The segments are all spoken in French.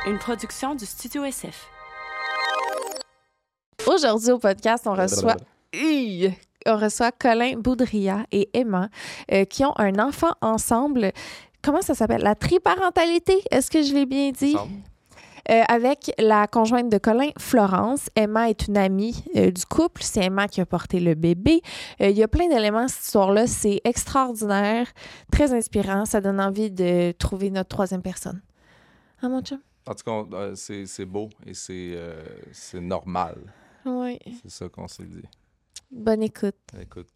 une production du Studio SF. Aujourd'hui, au podcast, on reçoit Colin Boudria et Emma qui ont un enfant ensemble. Comment ça s'appelle? La triparentalité, est-ce que je l'ai bien dit? Avec la conjointe de Colin, Florence. Emma est une amie du couple. C'est Emma qui a porté le bébé. Il y a plein d'éléments, cette histoire-là. C'est extraordinaire, très inspirant. Ça donne envie de trouver notre troisième personne. Hein, mon chum? En tout cas, c'est beau et c'est normal. Oui. C'est ça qu'on s'est dit. Bonne écoute. Écoute.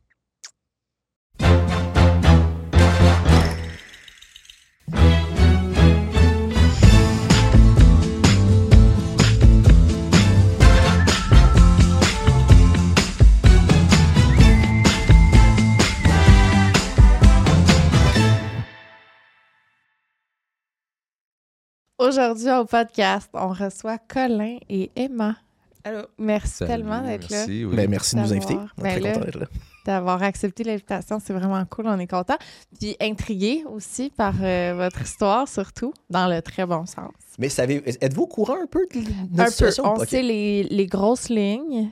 Aujourd'hui, au podcast, on reçoit Colin et Emma. Allô. Merci Salut, tellement d'être là. merci, oui. Ben, merci de nous inviter. D'avoir- On est très ben là, content d'être là. D'avoir accepté l'invitation, c'est vraiment cool, on est content. Puis intrigué aussi par votre histoire, surtout, dans le très bon sens. Mais êtes-vous au courant un peu de notre Un peu, situation? on Ok. sait les grosses lignes.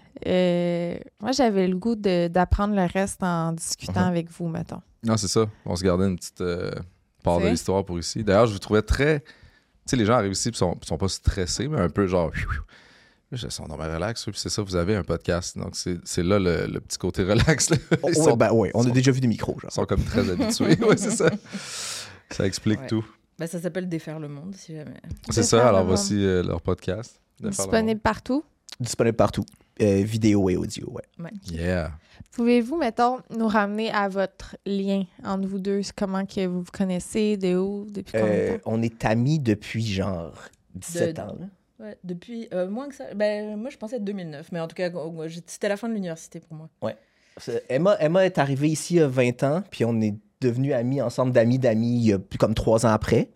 Moi, j'avais le goût d'apprendre le reste en discutant avec vous, mettons. Non, c'est ça. On se gardait une petite part de C'est? l'histoire pour ici. D'ailleurs, je vous trouvais très... Tu sais, les gens arrivent ici et sont pas stressés, mais un peu genre... Ils sont normal relax, puis c'est ça, vous avez un podcast. Donc, c'est là le petit côté relax. Là. On a déjà vu des micros. Genre. Ils sont comme très habitués. Oui, c'est ça. Ça explique Ouais. tout. Bah, ça s'appelle Défaire le monde, si jamais. C'est Défaire ça, le alors monde. voici leur podcast. Disponible partout. Disponible partout. Vidéo et audio, ouais. Yeah. Pouvez-vous, mettons, nous ramener à votre lien entre vous deux? Comment que vous vous connaissez? De où? Depuis combien de temps? On est amis depuis genre 17 ans. Là. Ouais, depuis moins que ça. Ben, moi, je pensais 2009, mais en tout cas, c'était la fin de l'université pour moi. Emma est arrivée ici il y a 20 ans, puis on est devenus amis ensemble, d'amis, il y a plus comme 3 ans après.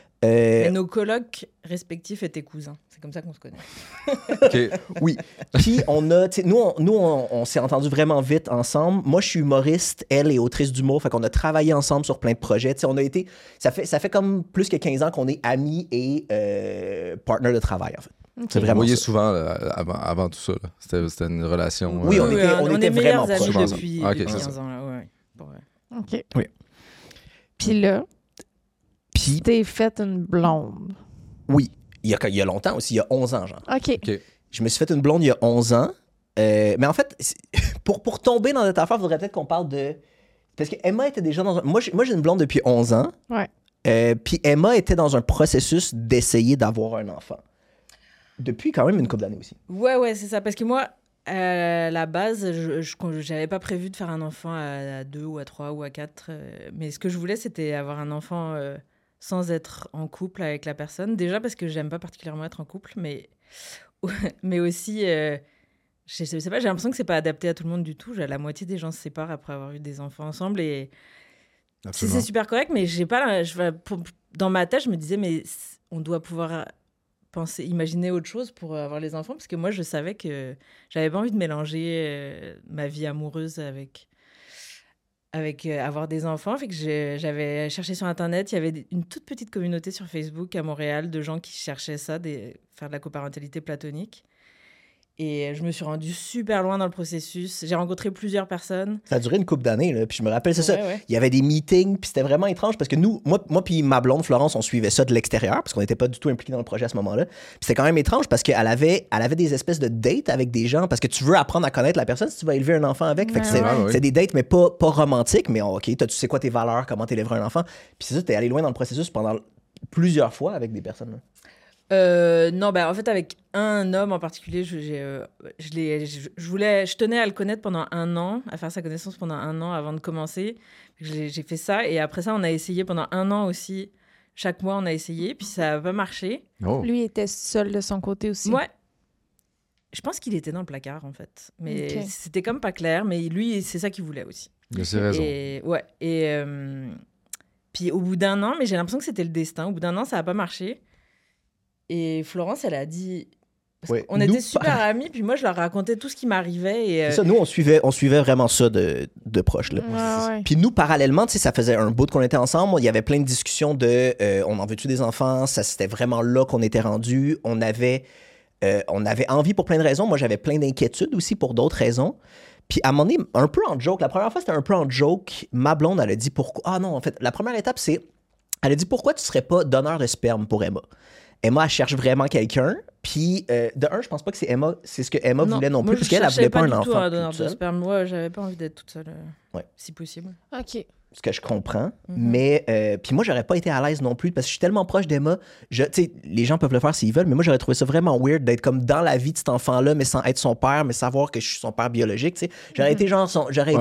Et nos colocs respectifs étaient cousins. C'est comme ça qu'on se connaît. OK. Oui. Puis on a, tu sais, on s'est entendus vraiment vite ensemble. Moi, je suis humoriste, elle est autrice d'humour, fait qu'on a travaillé ensemble sur plein de projets. Tu sais, on a été, ça fait comme plus que 15 ans qu'on est amis et partners de travail, en fait. C'est Vous vraiment voyez ça. souvent là, avant tout ça. Là. C'était une relation... Oui, on était est meilleurs vraiment amis proches. depuis, Ah, ok, depuis c'est 15 ans. Là, ouais. Bon, ouais. OK. Oui. Puis là, Puis, tu t'es fait une blonde. oui, il y a longtemps aussi, il y a 11 ans, genre. OK. Je me suis fait une blonde il y a 11 ans. Mais en fait, pour tomber dans cette affaire, il faudrait peut-être qu'on parle de... Parce que Emma était déjà dans un... Moi, j'ai une blonde depuis 11 ans. Ouais. Puis Emma était dans un processus d'essayer d'avoir un enfant. Depuis quand même une couple d'années aussi. Ouais, c'est ça. Parce que moi, à la base, je n'avais pas prévu de faire un enfant à 2 ou à 3 ou à 4. Mais ce que je voulais, c'était avoir un enfant sans être en couple avec la personne. Déjà parce que j'aime pas particulièrement être en couple, mais aussi, je sais pas, j'ai l'impression que c'est pas adapté à tout le monde du tout. La moitié des gens se séparent après avoir eu des enfants ensemble et c'est super correct, mais j'ai pas, dans ma tête, je me disais, mais on doit pouvoir imaginer autre chose pour avoir les enfants, parce que moi, je savais que j'avais pas envie de mélanger ma vie amoureuse avec avoir des enfants. Fait que j'avais cherché sur Internet, il y avait une toute petite communauté sur Facebook à Montréal de gens qui cherchaient ça, faire de la coparentalité platonique. Et je me suis rendue super loin dans le processus. J'ai rencontré plusieurs personnes. Ça a duré une couple d'années, là. Puis je me rappelle, c'est ça. Ouais. Il y avait des meetings, puis c'était vraiment étrange parce que moi puis ma blonde, Florence, on suivait ça de l'extérieur parce qu'on n'était pas du tout impliqués dans le projet à ce moment-là. Puis c'était quand même étrange parce qu'elle avait des espèces de dates avec des gens parce que tu veux apprendre à connaître la personne si tu vas élever un enfant avec. Fait que c'est des dates, mais pas romantiques, mais OK, tu sais quoi tes valeurs, comment t'élèverais un enfant. Puis c'est ça, t'es allé loin dans le processus pendant plusieurs fois avec des personnes, là. Non, en fait, avec un homme en particulier, je tenais à le connaître pendant 1 an, à faire sa connaissance pendant 1 an avant de commencer. J'ai fait ça, et après ça, on a essayé pendant 1 an aussi. Chaque mois, on a essayé, puis ça n'a pas marché. Oh. Lui était seul de son côté aussi. Ouais. Je pense qu'il était dans le placard, en fait. Mais Ok. c'était comme pas clair, mais lui, c'est ça qu'il voulait aussi. Il a ses raisons. Et puis au bout d'1 an, mais j'ai l'impression que c'était le destin, au bout d'1 an, ça n'a pas marché. Et Florence, elle a dit, On était super amis, puis moi, je leur racontais tout ce qui m'arrivait. Et, C'est ça, nous, on suivait vraiment ça de proche. Là. Ouais. Puis nous, parallèlement, ça faisait un bout qu'on était ensemble. Il y avait plein de discussions de on en veut-tu des enfants? Ça, c'était vraiment là qu'on était rendu. On avait envie pour plein de raisons. Moi, j'avais plein d'inquiétudes aussi pour d'autres raisons. Puis à un moment donné, un peu en joke, la première fois, c'était un peu en joke. Ma blonde, elle a dit pourquoi. Ah non, en fait, la première étape, c'est. Elle a dit pourquoi tu serais pas donneur de sperme pour Emma? Emma, elle cherche vraiment quelqu'un. Puis, de un, je pense pas que c'est ce que Emma voulait non plus, parce qu'elle, elle voulait pas un enfant. Un donneur de sperme. Moi, j'avais pas envie d'être toute seule, si possible. OK. Ce que je comprends. Mais, puis moi, j'aurais pas été à l'aise non plus, parce que je suis tellement proche d'Emma. Tu sais, les gens peuvent le faire s'ils veulent, mais moi, j'aurais trouvé ça vraiment weird d'être comme dans la vie de cet enfant-là, mais sans être son père, mais savoir que je suis son père biologique, tu sais. J'aurais été genre,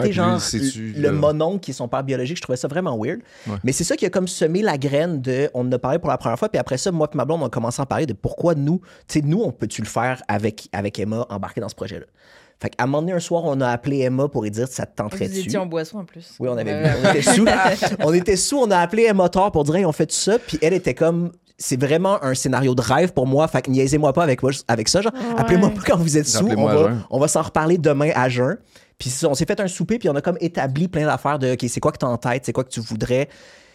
le mononcle qui est son père biologique. Je trouvais ça vraiment weird. Ouais. Mais c'est ça qui a comme semé la graine de, on en a parlé pour la première fois, puis après ça, moi et ma blonde, on a commencé à parler de pourquoi nous, tu sais, nous, on peut-tu le faire avec Emma, embarquer dans ce projet-là. Fait qu'à un moment donné, un soir, on a appelé Emma pour lui dire ça te tenterait-tu. Vous étiez en boisson en plus. Oui, on était sous. On était sous, on a appelé Emma Thor pour dire hey, on fait tout ça. Puis elle était comme c'est vraiment un scénario de rêve pour moi. Fait que niaisez-moi pas avec ça. Genre, appelez-moi pas quand vous êtes sous. On va s'en reparler demain à jeun. Puis on s'est fait un souper, puis on a comme établi plein d'affaires de OK, c'est quoi que t'as en tête, c'est quoi que tu voudrais.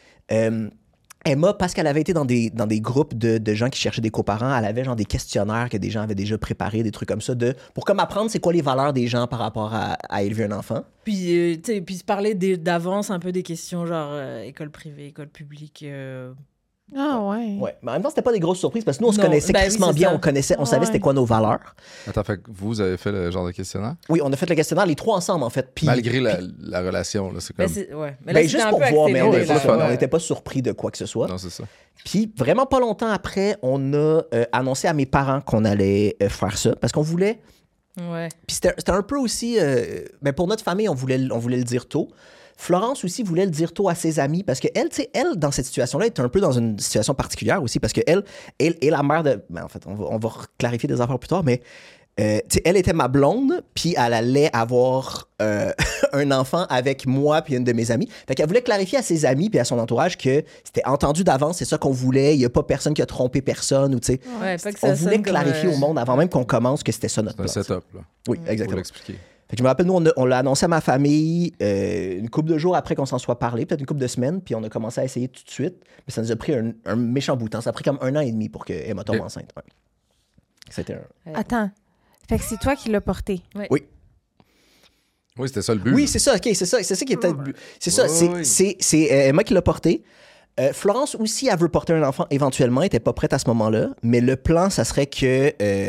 Emma, parce qu'elle avait été dans des groupes de gens qui cherchaient des coparents, elle avait genre des questionnaires que des gens avaient déjà préparés, des trucs comme ça, pour comme apprendre c'est quoi les valeurs des gens par rapport à élever un enfant. Puis, puis se parler d'avance un peu des questions genre école privée, école publique. Ah ouais. Ouais, mais en même temps, c'était pas des grosses surprises parce que nous, on se connaissait crissement bien, on savait c'était quoi nos valeurs. Attends, fait que vous avez fait le genre de questionnaire? Oui, on a fait le questionnaire, les trois ensemble, en fait. Puis, malgré la relation, là, c'est comme... Mais là, juste pour voir, mais on n'était pas surpris de quoi que ce soit. Non, c'est ça. Puis vraiment pas longtemps après, on a annoncé à mes parents qu'on allait faire ça parce qu'on voulait... Ouais. Puis c'était un peu aussi... mais pour notre famille, on voulait le dire tôt. Florence aussi voulait le dire tôt à ses amis parce qu'elle, tu sais, elle, dans cette situation-là, est un peu dans une situation particulière aussi parce qu'elle est la mère de... Ben, en fait, on va clarifier des affaires plus tard, mais tu sais, elle était ma blonde, puis elle allait avoir un enfant avec moi puis une de mes amies. Fait qu'elle voulait clarifier à ses amis puis à son entourage que c'était entendu d'avance, c'est ça qu'on voulait, il n'y a pas personne qui a trompé personne ou tu sais. Ouais, on voulait clarifier au monde avant même qu'on commence que c'était ça notre plan. C'est un setup, là. Oui, exactement. Pour l'expliquer. Fait que je me rappelle, nous, on l'a annoncé à ma famille une couple de jours après qu'on s'en soit parlé, peut-être une couple de semaines, puis on a commencé à essayer tout de suite. Mais ça nous a pris un méchant bout de temps. Ça a pris comme 1 an et demi pour que Emma tombe enceinte. Ouais. C'était Attends. Fait que c'est toi qui l'as porté. Oui. Oui, c'était ça le but. Oui, c'est ça. OK, c'est ça qui était le but. C'est ça. C'est Emma qui l'a porté. Florence aussi, elle veut porter un enfant éventuellement, elle n'était pas prête à ce moment-là, mais le plan, ça serait que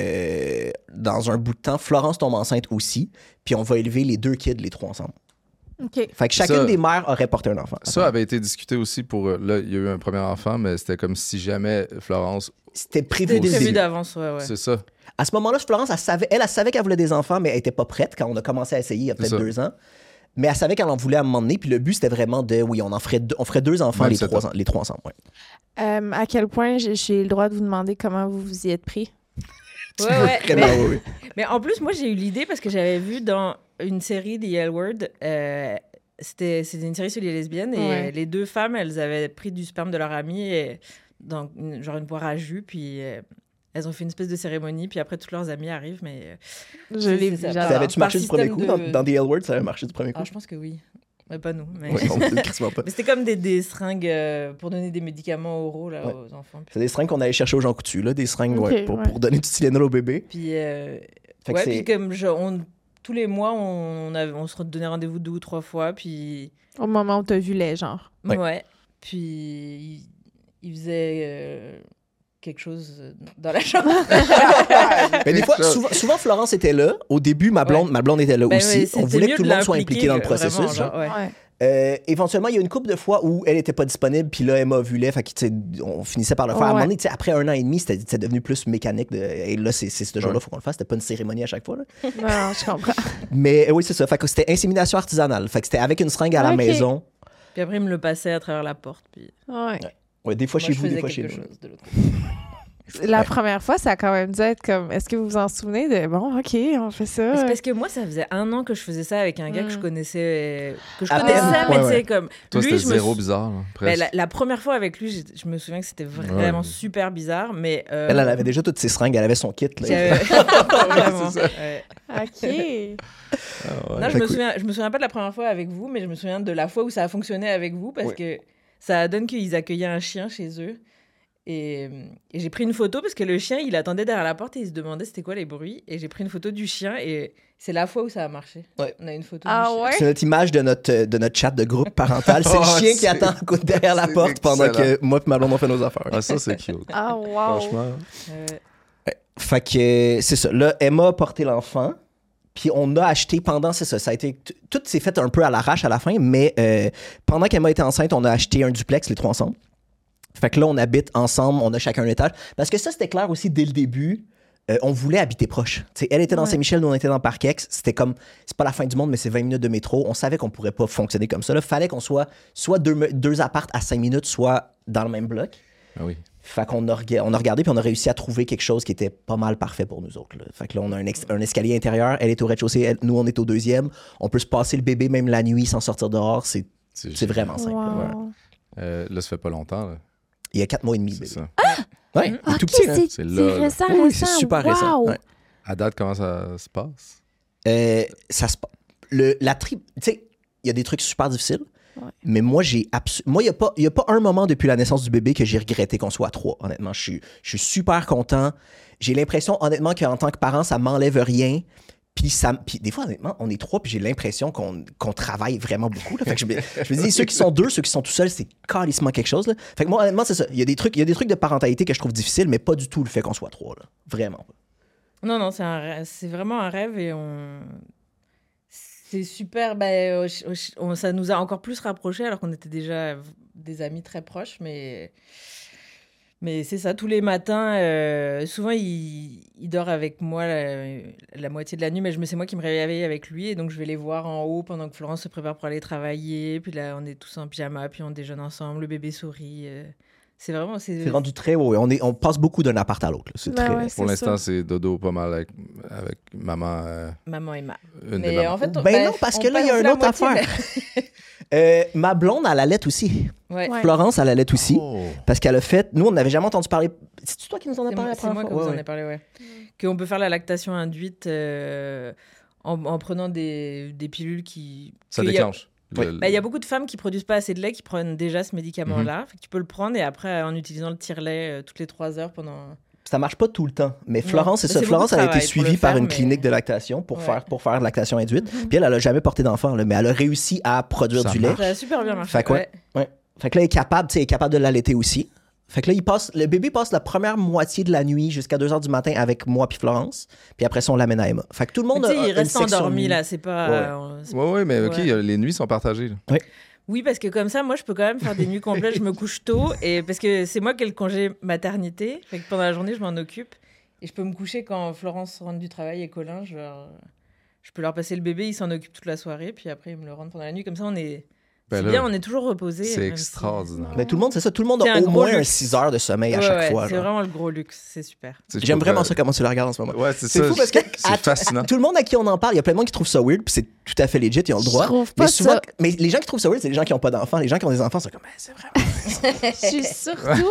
dans un bout de temps, Florence tombe enceinte aussi, puis on va élever les 2 kids, les 3 ensemble. OK. Fait que chacune des mères aurait porté un enfant. Ça avait été discuté aussi pour... Là, il y a eu un premier enfant, mais c'était comme si jamais Florence... C'était prévu d'avance, ouais. C'est ça. À ce moment-là, Florence, elle savait qu'elle voulait des enfants, mais elle n'était pas prête quand on a commencé à essayer il y a peut-être 2 ans. Mais elle savait qu'elle en voulait à un moment donné, puis le but, c'était vraiment on ferait 2 enfants, les 3 ensemble. Ouais. À quel point j'ai le droit de vous demander comment vous vous y êtes pris? Ouais. Mais en plus, moi, j'ai eu l'idée parce que j'avais vu dans une série The L Word, c'était une série sur les lesbiennes, et les 2 femmes, elles avaient pris du sperme de leur amie dans une boire à jus, puis... elles ont fait une espèce de cérémonie, puis après, toutes leurs amies arrivent, mais... Je l'ai vu. Ça avait-tu marché du premier coup? Dans The L Word, ça avait marché du premier coup? Ah, je pense que oui. Mais pas nous. Mais, ouais, mais c'était comme des seringues pour donner des médicaments oraux là, aux enfants. Puis... C'est des seringues qu'on allait chercher aux Jean Coutu, là, des seringues pour donner du Tylenol au bébé. Puis, puis comme tous les mois, on se donnait rendez-vous 2 ou 3 fois, puis... Au moment où t'as vu les genres. Ouais. Puis, il faisait... quelque chose dans la chambre. Mais des fois, souvent Florence était là. Au début, ma blonde était là aussi. On voulait que tout le monde soit impliqué dans le processus. Éventuellement, il y a une couple de fois où elle n'était pas disponible, puis là, Emma vu fait on finissait par le faire. À un moment donné, après 1 an et demi, c'était devenu plus mécanique. Et là, c'est ce jour-là, il faut qu'on le fasse. C'était pas une cérémonie à chaque fois. Là. Non, je comprends. Mais oui, c'est ça. Fait que c'était insémination artisanale. Fait que c'était avec une seringue à la maison. Puis après, il me le passait à travers la porte. Puis... Ouais, des fois chez vous, des fois chez nous. La première fois, ça a quand même dû être comme... Est-ce que vous vous en souvenez de... Bon, OK, on fait ça. C'est parce que moi, ça faisait 1 an que je faisais ça avec un gars que je connaissais. Mais peine. tu sais, comme... Toi, lui, c'était zéro bizarre, là, presque. La première fois avec lui, je me souviens que c'était vraiment super bizarre, mais... Elle avait déjà toutes ses seringues, elle avait son kit. Là. Vraiment. OK. Non, je me souviens pas de la première fois avec vous, mais je me souviens de la fois où ça a fonctionné avec vous, parce que ça donne qu'ils accueillaient un chien chez eux. Et j'ai pris une photo parce que le chien, il attendait derrière la porte et il se demandait c'était quoi les bruits. Et j'ai pris une photo du chien et c'est la fois où ça a marché. Ouais. On a une photo du chien. Ouais? C'est notre image de notre chat de groupe parental. C'est le chien qui attend derrière la porte pendant que moi et ma blonde on fait nos affaires. Ah, ça, c'est cute. Ah, wow. Franchement. Fait que c'est ça. Là, Emma a porté l'enfant. Puis on a acheté pendant, c'est ça, ça a été, tout s'est fait un peu à l'arrache à la fin, mais pendant qu'Emma était enceinte, on a acheté un duplex, les 3 ensemble. Fait que là, on habite ensemble, on a chacun un étage. Parce que ça, c'était clair aussi dès le début. On voulait habiter proche. T'sais, elle était dans Saint-Michel, nous, on était dans Parkex. C'était comme, c'est pas la fin du monde, mais c'est 20 minutes de métro. On savait qu'on pourrait pas fonctionner comme ça. Il fallait qu'on soit 2 appartes à 5 minutes, soit dans le même bloc. Ah oui. Fait qu'on a regardé, puis on a réussi à trouver quelque chose qui était pas mal parfait pour nous autres. Là. Fait que là, on a un escalier intérieur. Elle est au rez-de-chaussée, nous, on est au 2e. On peut se passer le bébé même la nuit sans sortir dehors. C'est vraiment simple. Wow. Là, ça fait pas longtemps. Là. Il y a 4 mois et demi, bébé. C'est ça. Ouais, OK, tout petit. Hein? C'est là, récent, Oui, récent. c'est super récent. Wow. Ouais. À date, comment ça se passe? Ça se tu sais, il y a des trucs super difficiles. Ouais. Mais moi, il n'y a pas un moment depuis la naissance du bébé que j'ai regretté qu'on soit à 3, honnêtement. Je suis super content. J'ai l'impression, honnêtement, qu'en tant que parent, ça m'enlève rien. Puis des fois, honnêtement, on est 3, puis j'ai l'impression qu'on travaille vraiment beaucoup. Là. Fait que je me dis, ceux qui sont 2, ceux qui sont tout seuls, c'est carrément quelque chose. Là. Fait que moi, honnêtement, c'est ça. Il y a des trucs de parentalité que je trouve difficiles, mais pas du tout le fait qu'on soit 3. Là. Vraiment. Non, c'est vraiment un rêve et c'est super. Ça nous a encore plus rapprochés alors qu'on était déjà des amis très proches, mais c'est ça, tous les matins, souvent il dort avec moi la moitié de la nuit, mais c'est moi qui me réveille avec lui, et donc je vais les voir en haut pendant que Florence se prépare pour aller travailler, puis là on est tous en pyjama, puis on déjeune ensemble, le bébé sourit. C'est vraiment... C'est rendu très haut. On passe beaucoup d'un appart à l'autre. C'est très... Ouais, Pour l'instant, c'est dodo pas mal avec maman. Maman et ma. Mais en fait, non, parce que là, il y a une autre affaire. Ma blonde, elle allait aussi. Ouais. Florence, elle allait aussi. Oh. Parce qu'elle a fait... Nous, on n'avait jamais entendu parler... C'est-tu toi qui nous en as parlé la C'est première moi fois? qui vous en ai parlé, ouais. Qu'on peut faire la lactation induite en prenant des pilules qui... Ça déclenche. Il y a beaucoup de femmes qui produisent pas assez de lait qui prennent déjà ce médicament-là. Fait que tu peux le prendre et après, en utilisant le tire-lait toutes les 3 heures pendant... Ça marche pas tout le temps. Mais Florence, c'est ça. c'est Florence, elle a été beaucoup de suivie travail par pour une le faire, clinique de lactation pour faire de lactation induite. Mm-hmm. Puis elle a jamais porté d'enfant, là, mais elle a réussi à produire Ça du lait. marche. Ça a super bien marché. Fait que, ouais. Fait que là, elle est capable de l'allaiter aussi. Fait que là, le bébé passe la première moitié de la nuit jusqu'à 2h du matin avec moi puis Florence. Puis après ça, on l'amène à Emma. Fait que tout le monde il a reste une section endormi, nuit. là. C'est pas... Oui, mais OK, Ouais. les nuits sont partagées. Là. Oui, parce que comme ça, moi, je peux quand même faire des nuits complètes. Je me couche tôt, et parce que c'est moi qui ai le congé maternité. Fait que pendant la journée, je m'en occupe. Et je peux me coucher quand Florence rentre du travail et Colin. Je peux leur passer le bébé, ils s'en occupent toute la soirée. Puis après, ils me le rendent pendant la nuit. Comme ça, on est toujours reposés. C'est extraordinaire. Mais tout le monde, c'est ça. Tout le monde C'est a un au gros moins luxe. 6 heures de sommeil à chaque fois. C'est genre. vraiment le gros luxe. C'est super. J'aime vraiment ça, comment tu la regardes en ce moment. Ouais, c'est C'est ça. fou parce que C'est fascinant. tout le monde à qui on en parle, il y a plein de monde qui trouve ça weird, puis c'est tout à fait legit, ils ont le droit. Je trouve mais pas souvent, ça. mais les gens qui trouvent ça weird, c'est les gens qui n'ont pas d'enfants. Les gens qui ont des enfants, c'est comme, c'est vraiment. Je suis surtout...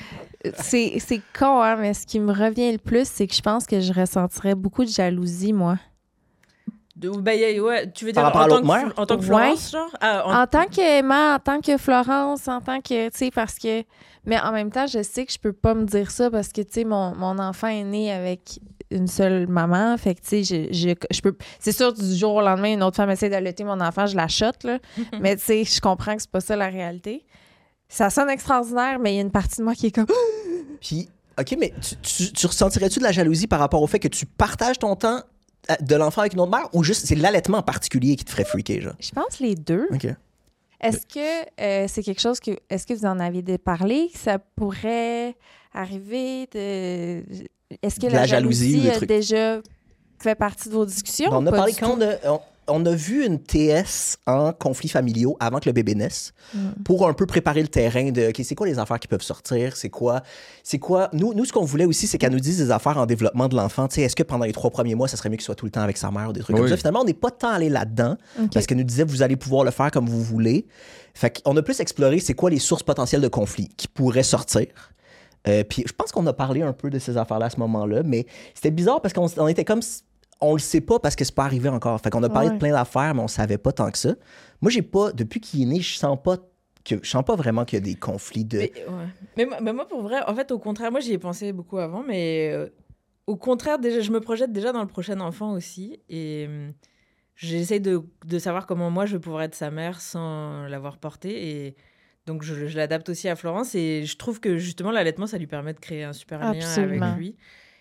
C'est con, hein, mais ce qui me revient le plus, c'est que je pense que je ressentirais beaucoup de jalousie, moi. Tu veux dire Par rapport à l'autre mère? en tant que Florence, genre? En tant qu'Emma, en tant que Florence, en tant que, tu sais, parce que... Mais en même temps, je sais que je peux pas me dire ça parce que, tu sais, mon enfant est né avec une seule maman. Fait que, tu sais, je peux... C'est sûr, du jour au lendemain, une autre femme essaie d'allaiter mon enfant, je la chotte, là. Mais, tu sais, je comprends que c'est pas ça la réalité. Ça sonne extraordinaire, mais il y a une partie de moi qui est comme... Puis, OK, mais tu ressentirais-tu de la jalousie par rapport au fait que tu partages ton temps de l'enfant avec une autre mère, ou juste c'est l'allaitement en particulier qui te ferait freaker, genre? Je pense les deux. OK. Est-ce que c'est quelque chose que... Est-ce que vous en aviez parlé, que ça pourrait arriver de... Est-ce que De la la jalousie ou jalousie des a trucs? déjà fait partie de vos discussions? On ou a pas parlé du quand tout? on a vu une TS en conflits familiaux avant que le bébé naisse pour un peu préparer le terrain de OK, c'est quoi les affaires qui peuvent sortir, c'est quoi nous ce qu'on voulait aussi c'est qu'elle nous dise des affaires en développement de l'enfant, tu sais, est-ce que pendant les 3 premiers mois ça serait mieux qu'il soit tout le temps avec sa mère ou des trucs comme ça. Finalement on n'est pas tant allé là-dedans parce qu'elle nous disait vous allez pouvoir le faire comme vous voulez. Fait qu'on a plus exploré c'est quoi les sources potentielles de conflits qui pourraient sortir. Puis je pense qu'on a parlé un peu de ces affaires-là à ce moment-là, mais c'était bizarre parce qu'on était comme... On le sait pas parce que c'est pas arrivé encore. Fait qu'on a parlé de plein d'affaires, mais on savait pas tant que ça. Moi, j'ai pas... Depuis qu'il est né, je sens pas vraiment qu'il y a des conflits de... Mais moi, pour vrai, en fait, au contraire, moi, j'y ai pensé beaucoup avant, mais au contraire, déjà, je me projette déjà dans le prochain enfant aussi. Et j'essaie de savoir comment moi, je pourrais être sa mère sans l'avoir porté. Et... Donc, je l'adapte aussi à Florence et je trouve que justement, l'allaitement, ça lui permet de créer un super lien avec lui.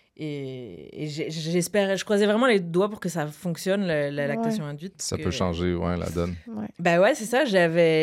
Et j'espère, je croisais vraiment les doigts pour que ça fonctionne, la lactation induite. Ça peut changer, la donne. Bah ouais, c'est ça.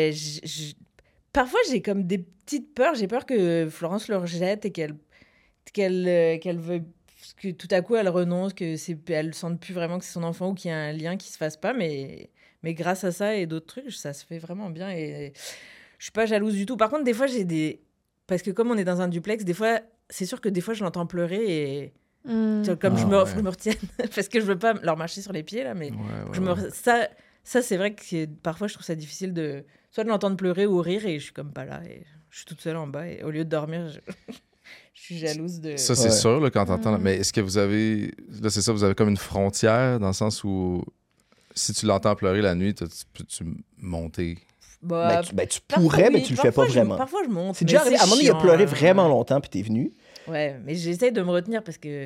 Parfois, j'ai comme des petites peurs. J'ai peur que Florence le rejette et qu'elle veuille... que tout à coup, elle renonce, elle ne sente plus vraiment que c'est son enfant ou qu'il y a un lien qui ne se fasse pas. Mais grâce à ça et d'autres trucs, ça se fait vraiment bien et... Je suis pas jalouse du tout. Par contre, des fois, parce que comme on est dans un duplex, des fois, c'est sûr que des fois, je l'entends pleurer et comme je me retienne parce que je veux pas leur marcher sur les pieds là, mais ça c'est vrai que parfois, je trouve ça difficile de soit de l'entendre pleurer ou rire et je suis comme pas là et je suis toute seule en bas et au lieu de dormir, je suis jalouse de... Ça, c'est sûr, là, quand t'entends... Mais est-ce que vous avez... Là, c'est ça, vous avez comme une frontière dans le sens où si tu l'entends pleurer la nuit, peux-tu monter... tu pourrais, mais tu le fais pas vraiment. Parfois, je monte. C'est déjà arrivé. À un moment donné, il a pleuré vraiment longtemps, puis t'es venu. Ouais, mais j'essaie de me retenir parce que...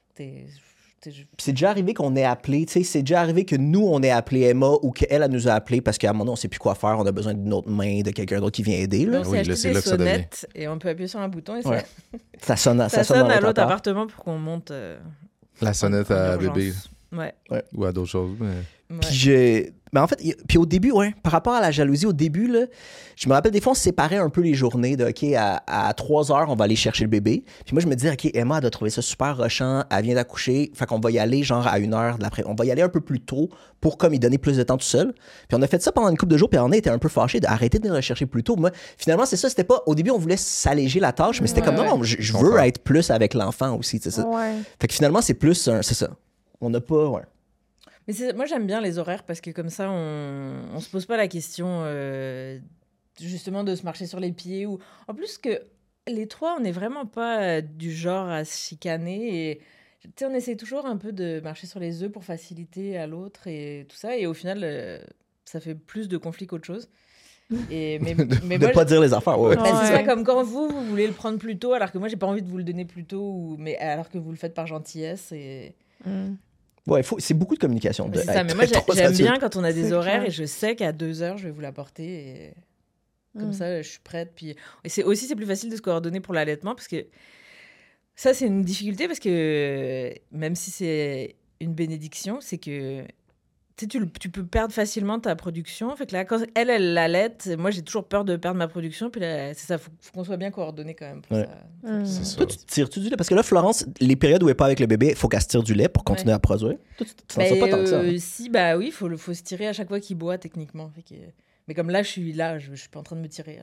C'est déjà arrivé qu'on ait appelé, tu sais, c'est déjà arrivé que nous, on ait appelé Emma ou qu'elle nous a appelé parce qu'à un moment donné, on sait plus quoi faire, on a besoin d'une autre main, de quelqu'un d'autre qui vient aider. Là. On s'est acheté des sonnettes et on peut appuyer sur un bouton et ça sonne à l'autre appartement pour qu'on monte... La sonnette à bébé. Ouais. Ou à d'autres choses, mais... Mais en fait, puis au début, par rapport à la jalousie, au début, là, je me rappelle des fois, on se séparait un peu les journées de, OK, à 3 heures, on va aller chercher le bébé. Puis moi, je me disais, OK, Emma, elle a trouvé ça super rushant, elle vient d'accoucher, fait qu'on va y aller genre à 1h de l'après. On va y aller un peu plus tôt pour comme y donner plus de temps tout seul. Puis on a fait ça pendant une couple de jours, puis on a été un peu fâchés d'arrêter de le rechercher plus tôt. Moi, finalement, c'est ça, c'était pas... Au début, on voulait s'alléger la tâche, mais c'était comme, non, je veux être plus avec l'enfant aussi, c'est ça. Fait que finalement, c'est plus, c'est ça. On n'a pas... Mais moi, j'aime bien les horaires parce que comme ça, on se pose pas la question justement de se marcher sur les pieds. Ou... En plus que les 3, on n'est vraiment pas du genre à se chicaner. Et on essaie toujours un peu de marcher sur les œufs pour faciliter à l'autre et tout ça. Et au final, ça fait plus de conflits qu'autre chose. Mais de moi, pas dire les affaires. C'est pas comme quand vous voulez le prendre plus tôt alors que moi, j'ai pas envie de vous le donner plus tôt. Mais alors que vous le faites par gentillesse. Ouais, c'est beaucoup de communication. C'est ça, mais moi, j'aime bien quand on a des horaires et je sais qu'à 2h, je vais vous l'apporter. Et... Comme ça, je suis prête. Puis... Et c'est plus facile de se coordonner pour l'allaitement parce que ça, c'est une difficulté parce que même si c'est une bénédiction, c'est que tu peux perdre facilement ta production. Fait que là, quand elle l'allaite, moi, j'ai toujours peur de perdre ma production. Puis là, c'est ça, faut qu'on soit bien coordonnés quand même pour ça. C'est ça. Toi, tu tires-tu du lait? Parce que là, Florence, les périodes où elle n'est pas avec le bébé, il faut qu'elle se tire du lait pour continuer à produire. Toi, tu ne sens pas tant que ça. Si, oui, faut se tirer à chaque fois qu'il boit, techniquement. Fait que... Mais comme là, je suis pas en train de me tirer.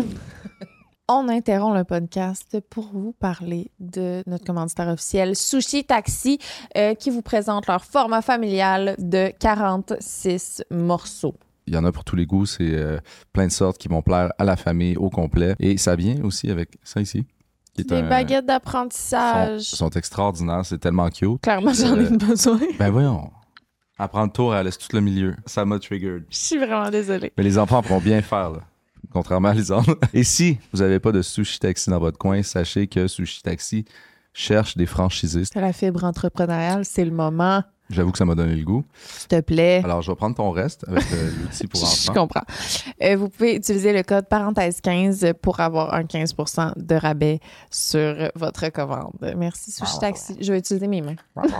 On interrompt le podcast pour vous parler de notre commanditaire officiel Sushi Taxi qui vous présente leur format familial de 46 morceaux. Il y en a pour tous les goûts, c'est plein de sortes qui vont plaire à la famille au complet. Et ça vient aussi avec ça ici. Des baguettes d'apprentissage. Sont extraordinaires, c'est tellement cute. Clairement, j'en ai besoin. Ben voyons. Elle prend le tour, elle laisse tout le milieu. Ça m'a triggered. Je suis vraiment désolée. Mais les enfants pourront bien faire, là. Contrairement à Lisande. Et si vous n'avez pas de Sushi Taxi dans votre coin, sachez que Sushi Taxi cherche des franchisés. C'est la fibre entrepreneuriale, c'est le moment. J'avoue que ça m'a donné le goût. S'il te plaît. Alors, je vais prendre ton reste avec l'outil pour enfants. Je comprends. Vous pouvez utiliser le code parenthèse 15 pour avoir un 15% de rabais sur votre commande. Merci, Sushi Taxi. Je vais utiliser mes mains.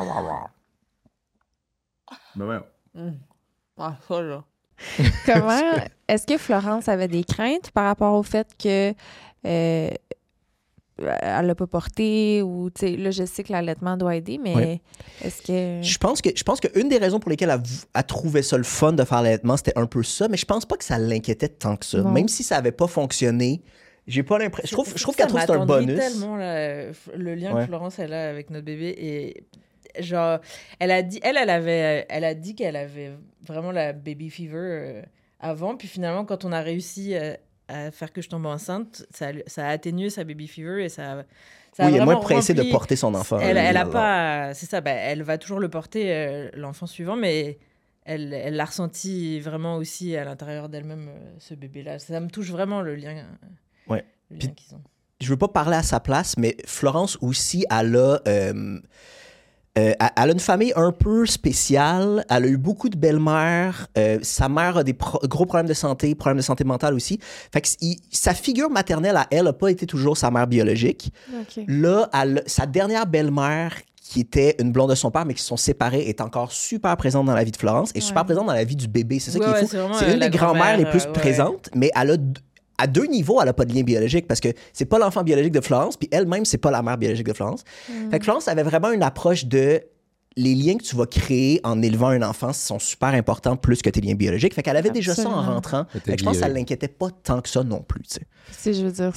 Ben ouais. Ça, là. Comment est-ce que Florence avait des craintes par rapport au fait que elle l'a pas porté ou, tu sais, là, je sais que l'allaitement doit aider, mais est-ce que... Je pense qu'une des raisons pour lesquelles elle trouvait ça le fun de faire l'allaitement, c'était un peu ça, mais je pense pas que ça l'inquiétait tant que ça. Non. Même si ça avait pas fonctionné, j'ai pas l'impression... Je trouve qu'elle trouve que c'est un bonus. Tellement, là, le lien que Florence elle a avec notre bébé et genre elle a dit qu'elle avait vraiment la baby fever avant, puis finalement quand on a réussi à faire que je tombe enceinte, ça a atténué sa baby fever et ça oui, elle est moins pressée rempli... de porter son enfant. Elle a pas, c'est ça, elle va toujours le porter l'enfant suivant, mais elle l'a ressenti vraiment aussi à l'intérieur d'elle-même ce bébé-là. Ça me touche vraiment le lien. Ouais. Le lien qu'ils ont. Je veux pas parler à sa place, mais Florence aussi, elle a une famille un peu spéciale. Elle a eu beaucoup de belles-mères. Sa mère a des gros problèmes de santé mentale aussi. Fait que sa figure maternelle à elle n'a pas été toujours sa mère biologique. Okay. Là, sa dernière belle-mère, qui était une blonde de son père, mais qui se sont séparés, est encore super présente dans la vie de Florence et super présente dans la vie du bébé. C'est ça qui est fou. C'est une des grand-mères les plus présentes, mais elle a... À 2 niveaux, elle n'a pas de lien biologique parce que c'est pas l'enfant biologique de Florence, puis elle-même, c'est pas la mère biologique de Florence. Fait que Florence avait vraiment une approche de les liens que tu vas créer en élevant un enfant sont super importants plus que tes liens biologiques. Fait qu'elle avait déjà ça en rentrant. Fait que je pense que ça l'inquiétait pas tant que ça non plus. Tu sais, je veux dire,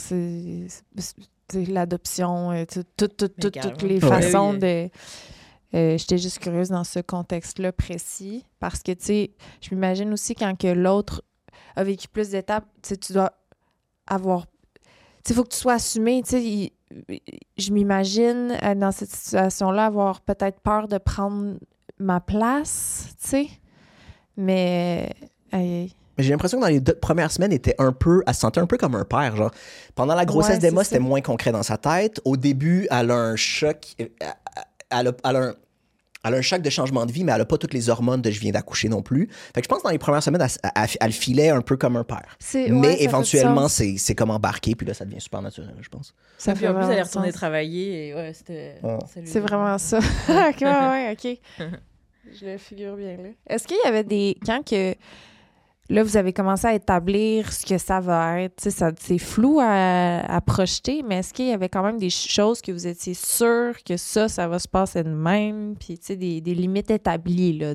c'est l'adoption, toutes les façons de... j'étais juste curieuse dans ce contexte-là précis parce que, tu sais, je m'imagine aussi quand que l'autre a vécu plus d'étapes, tu sais, tu dois avoir... Tu sais, il faut que tu sois assumé, tu sais, je m'imagine dans cette situation-là avoir peut-être peur de prendre ma place, tu sais, mais... J'ai l'impression que dans les 2 premières semaines, elle se sentait un peu comme un père, genre. Pendant la grossesse d'Emma, c'était moins concret dans sa tête. Au début, elle a un choc... Elle a un choc de changement de vie, mais elle n'a pas toutes les hormones de « je viens d'accoucher » non plus. Fait que je pense que dans les premières semaines, elle filait un peu comme un père. Mais éventuellement, c'est comme embarqué, puis là, ça devient super naturel, je pense. Ça fait en plus, elle est retournée travailler, et c'était... C'est vraiment ça. OK. Je le figure bien, là. Est-ce qu'il y avait des... Quand que... Là, vous avez commencé à établir ce que ça va être. C'est flou à projeter, mais est-ce qu'il y avait quand même des choses que vous étiez sûr que ça va se passer de même? Puis, tu sais, des limites établies, là,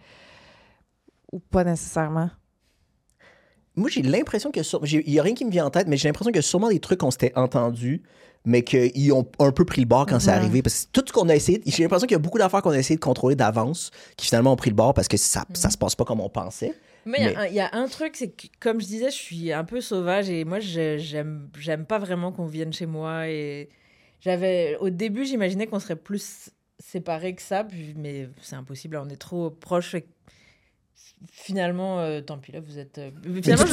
ou pas nécessairement? Moi, j'ai l'impression que... Il n'y a rien qui me vient en tête, mais j'ai l'impression qu'il y a sûrement des trucs qu'on s'était entendus, mais qu'ils ont un peu pris le bord quand c'est arrivé. Parce que tout ce qu'on a essayé... J'ai l'impression qu'il y a beaucoup d'affaires qu'on a essayé de contrôler d'avance, qui finalement ont pris le bord parce que ça se passe pas comme on pensait. Mais il y a un truc, c'est que, comme je disais, je suis un peu sauvage et moi, j'aime pas vraiment qu'on vienne chez moi. Et au début, j'imaginais qu'on serait plus séparés que ça, mais c'est impossible, on est trop proches. Finalement, tant pis, là, vous êtes... Finalement,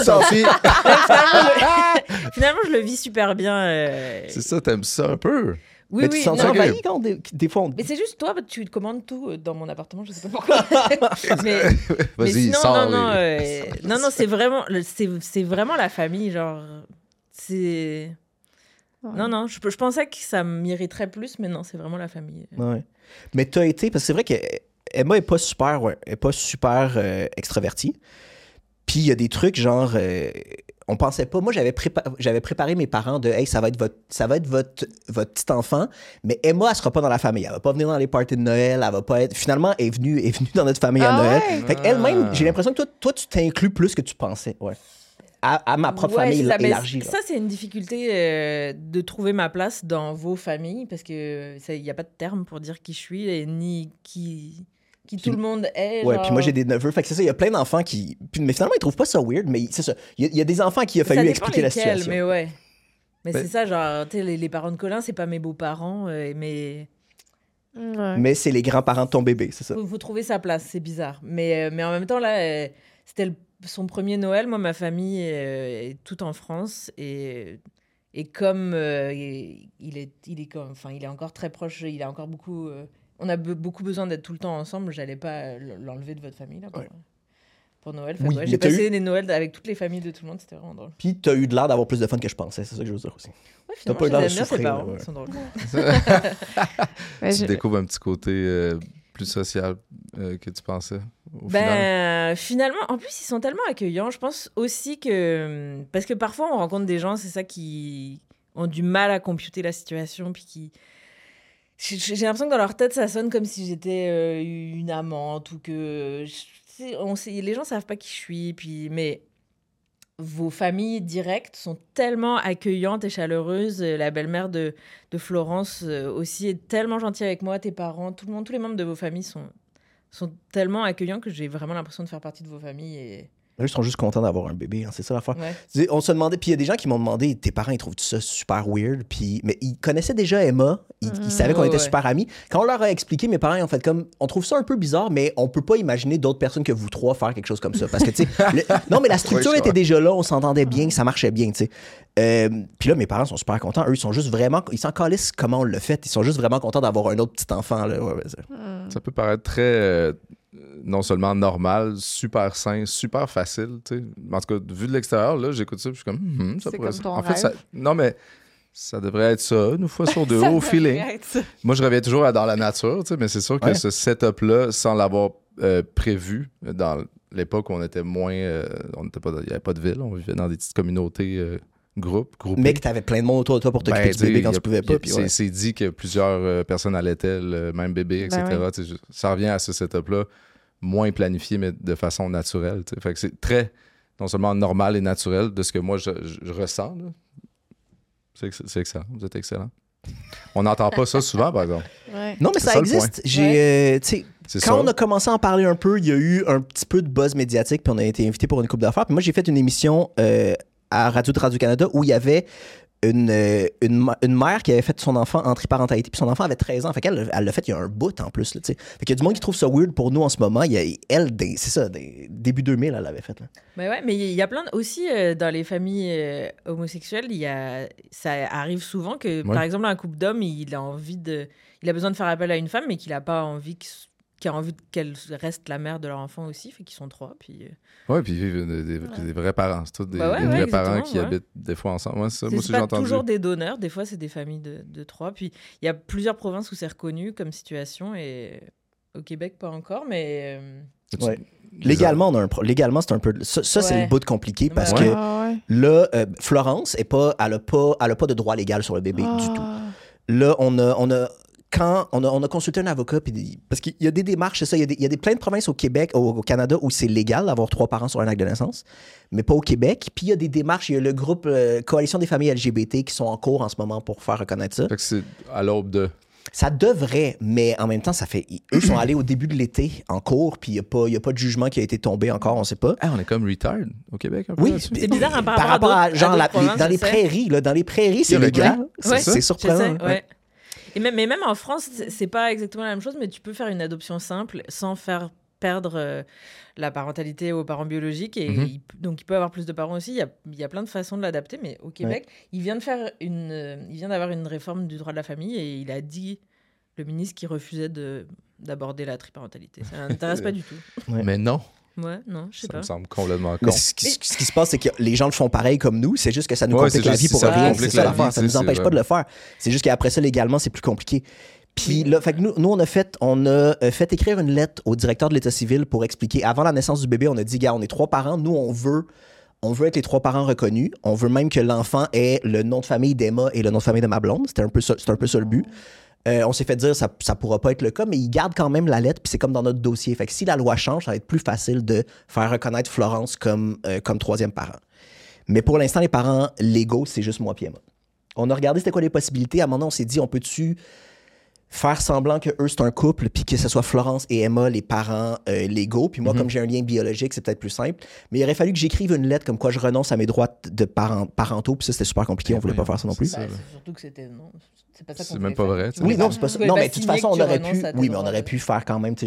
je le vis super bien. C'est ça, t'aimes ça un peu? Oui, mais tu te sens envahi quand des fois... Mais c'est juste toi, tu commandes tout dans mon appartement, je sais pas pourquoi. mais Vas-y, sinon, non, c'est vraiment la famille, genre... C'est... Ouais. Non, je pensais que ça m'irriterait plus, mais non, c'est vraiment la famille. Ouais. Mais t'as été... Parce que c'est vrai qu'Emma est pas super extravertie. Puis il y a des trucs genre... on pensait pas... Moi, j'avais préparé mes parents de « Hey, ça va être votre petit enfant, mais Emma, elle sera pas dans la famille. Elle va pas venir dans les parties de Noël. Elle va pas être... » Finalement, elle est venue dans notre famille à Noël. Ouais. Fait qu'elle-même, j'ai l'impression que toi, tu t'inclus plus que tu pensais. Ouais. À ma propre famille élargie. Ça, c'est une difficulté de trouver ma place dans vos familles, parce qu'il n'y a pas de terme pour dire qui je suis, et ni qui tout le monde est. Ouais, puis moi, j'ai des neveux. Fait que c'est ça, il y a plein d'enfants qui... Mais finalement, ils trouvent pas ça weird, mais c'est ça. Il y a des enfants qui a fallu expliquer la situation. Mais ouais. Mais c'est ça, genre, tu sais, les parents de Colin, c'est pas mes beaux-parents, mais... Ouais. Mais c'est les grands-parents de ton bébé, c'est ça. Faut trouver sa place, c'est bizarre. Mais en même temps, là, c'était son premier Noël. Moi, ma famille est toute en France, et comme il est encore très proche, il a encore beaucoup... on a beaucoup besoin d'être tout le temps ensemble. J'allais pas l'enlever de votre famille là, pour Noël. Oui, j'ai passé des Noëls avec toutes les familles de tout le monde. C'était vraiment drôle. Puis t'as eu de l'air d'avoir plus de fun que je pensais. C'est ça que je veux dire aussi. Ouais, t'as pas eu l'air de souffrir. Ils sont drôles. Tu découvres un petit côté plus social que tu pensais au final. Finalement, en plus, ils sont tellement accueillants. Je pense aussi que... Parce que parfois, on rencontre des gens, c'est ça qui... ont du mal à computer la situation, puis qui... J'ai l'impression que dans leur tête, ça sonne comme si j'étais une amante ou que... les gens savent pas qui je suis, puis... Mais vos familles directes sont tellement accueillantes et chaleureuses. La belle-mère de Florence aussi est tellement gentille avec moi, tes parents, tout le monde, tous les membres de vos familles sont tellement accueillants que j'ai vraiment l'impression de faire partie de vos familles et... Eux, ils sont juste contents d'avoir un bébé, hein, c'est ça l'affaire. Ouais. On se demandait, puis il y a des gens qui m'ont demandé, tes parents, ils trouvent ça super weird, mais ils connaissaient déjà Emma, ils savaient qu'on était super amis. Quand on leur a expliqué, mes parents, ils ont fait comme, on trouve ça un peu bizarre, mais on peut pas imaginer d'autres personnes que vous trois faire quelque chose comme ça. Parce que, tu sais, non, mais la structure était déjà là, on s'entendait bien, ça marchait bien, tu sais. Puis là, mes parents sont super contents. Eux, ils sont juste vraiment, ils s'en calissent comment on l'a fait. Ils sont juste vraiment contents d'avoir un autre petit enfant, là. Ouais, ça peut paraître très... non seulement normal, super sain, super facile, tu sais. En tout cas, vu de l'extérieur, là, j'écoute ça, puis je suis comme, ça c'est pourrait... comme ton En fait, rêve. non, mais ça devrait être ça, une fois sur deux, au feeling. Moi, je reviens toujours à dans la nature, tu sais, mais c'est sûr que ce setup-là, sans l'avoir prévu, dans l'époque où on était moins... il n'y avait pas de ville, on vivait dans des petites communautés... groupés. Mais que t'avais plein de monde autour de toi pour t'occuper du bébé quand tu pouvais pas. C'est dit que plusieurs personnes allaitaient le même bébé, etc. Ça revient à ce setup-là, moins planifié, mais de façon naturelle. T'sais. Fait que c'est très, non seulement normal et naturel de ce que moi je ressens. Là. C'est excellent. Vous êtes excellent. On n'entend pas ça souvent, par exemple. Ouais. Non, mais ça existe. Quand on a commencé à en parler un peu, il y a eu un petit peu de buzz médiatique, puis on a été invité pour une couple d'affaires. Puis moi, j'ai fait une émission à Radio-Canada où il y avait une mère qui avait fait son enfant en triparentalité, puis son enfant avait 13 ans. Fait qu'elle elle l'a fait il y a un bout en plus. Là, fait qu'il y a du monde qui trouve ça weird pour nous en ce moment. C'est ça, début 2000, elle l'avait fait. Là. Ouais, mais il y a plein aussi dans les familles homosexuelles, ça arrive souvent que, par exemple, un couple d'hommes, il a besoin de faire appel à une femme, mais qu'il a pas envie qui a envie qu'elle reste la mère de leur enfant aussi, fait qu'ils sont trois. Puis... Oui, puis ils vivent des vrais parents. C'est tous des vrais parents qui habitent des fois ensemble. Moi, c'est pas toujours des donneurs, des fois c'est des familles de trois. Puis il y a plusieurs provinces où c'est reconnu comme situation, et au Québec pas encore, mais... Légalement, légalement, c'est un peu... Ça c'est le bout de compliqué, parce que là, Florence, elle a pas de droit légal sur le bébé du tout. Là, on a consulté un avocat, parce qu'il y a des démarches, c'est ça, il y a plein de provinces au Québec, au Canada, où c'est légal d'avoir 3 parents sur un acte de naissance, mais pas au Québec. Puis il y a des démarches, il y a le groupe Coalition des familles LGBT qui sont en cours en ce moment pour faire reconnaître ça. Fait que c'est à l'aube de... Ça devrait, mais en même temps, eux sont allés au début de l'été en cours, puis il n'y a pas de jugement qui a été tombé encore, on sait pas. On est comme retired au Québec un peu. Oui, c'est bizarre par rapport à genre dans les prairies, là, dans les prairies, c'est légal. C'est surprenant. Mais même en France, c'est pas exactement la même chose, mais tu peux faire une adoption simple sans faire perdre la parentalité aux parents biologiques. Et donc, il peut avoir plus de parents aussi. Il y a plein de façons de l'adapter. Mais au Québec, il vient d'avoir une réforme du droit de la famille, et il a dit, le ministre, qu'il refusait d'aborder la triparentalité. Ça n'intéresse pas du tout. Mais non. Ouais, non, je sais pas. Ça me semble complètement con. Ce qui se passe, c'est que les gens le font pareil comme nous. C'est juste que ça nous complique la vie pour rien. C'est ça l'affaire. Ça nous empêche pas de le faire. C'est juste qu'après ça, légalement, c'est plus compliqué. Puis là, fait que nous, on a fait écrire une lettre au directeur de l'État civil pour expliquer. Avant la naissance du bébé, on a dit, gars, on est 3 parents. Nous, on veut être les 3 parents reconnus. On veut même que l'enfant ait le nom de famille d'Emma et le nom de famille de ma blonde. C'est un peu ça le but. On s'est fait dire ça pourra pas être le cas, mais ils gardent quand même la lettre, puis c'est comme dans notre dossier. Fait que si la loi change, ça va être plus facile de faire reconnaître Florence comme 3e parent. Mais pour l'instant, les parents légaux, c'est juste moi et Emma. On a regardé c'était quoi les possibilités. À un moment, on s'est dit, on peut-tu faire semblant que eux c'est un couple, puis que ce soit Florence et Emma les parents légaux, puis moi comme j'ai un lien biologique, c'est peut-être plus simple, mais il aurait fallu que j'écrive une lettre comme quoi je renonce à mes droits de parentaux, puis ça c'était super compliqué, on voulait pas faire ça non plus. C'est surtout que c'était non, c'est pas ça qu'on c'est même pas vrai. Oui, non, c'est pas ça. Non, mais de toute façon, on aurait pu faire quand même,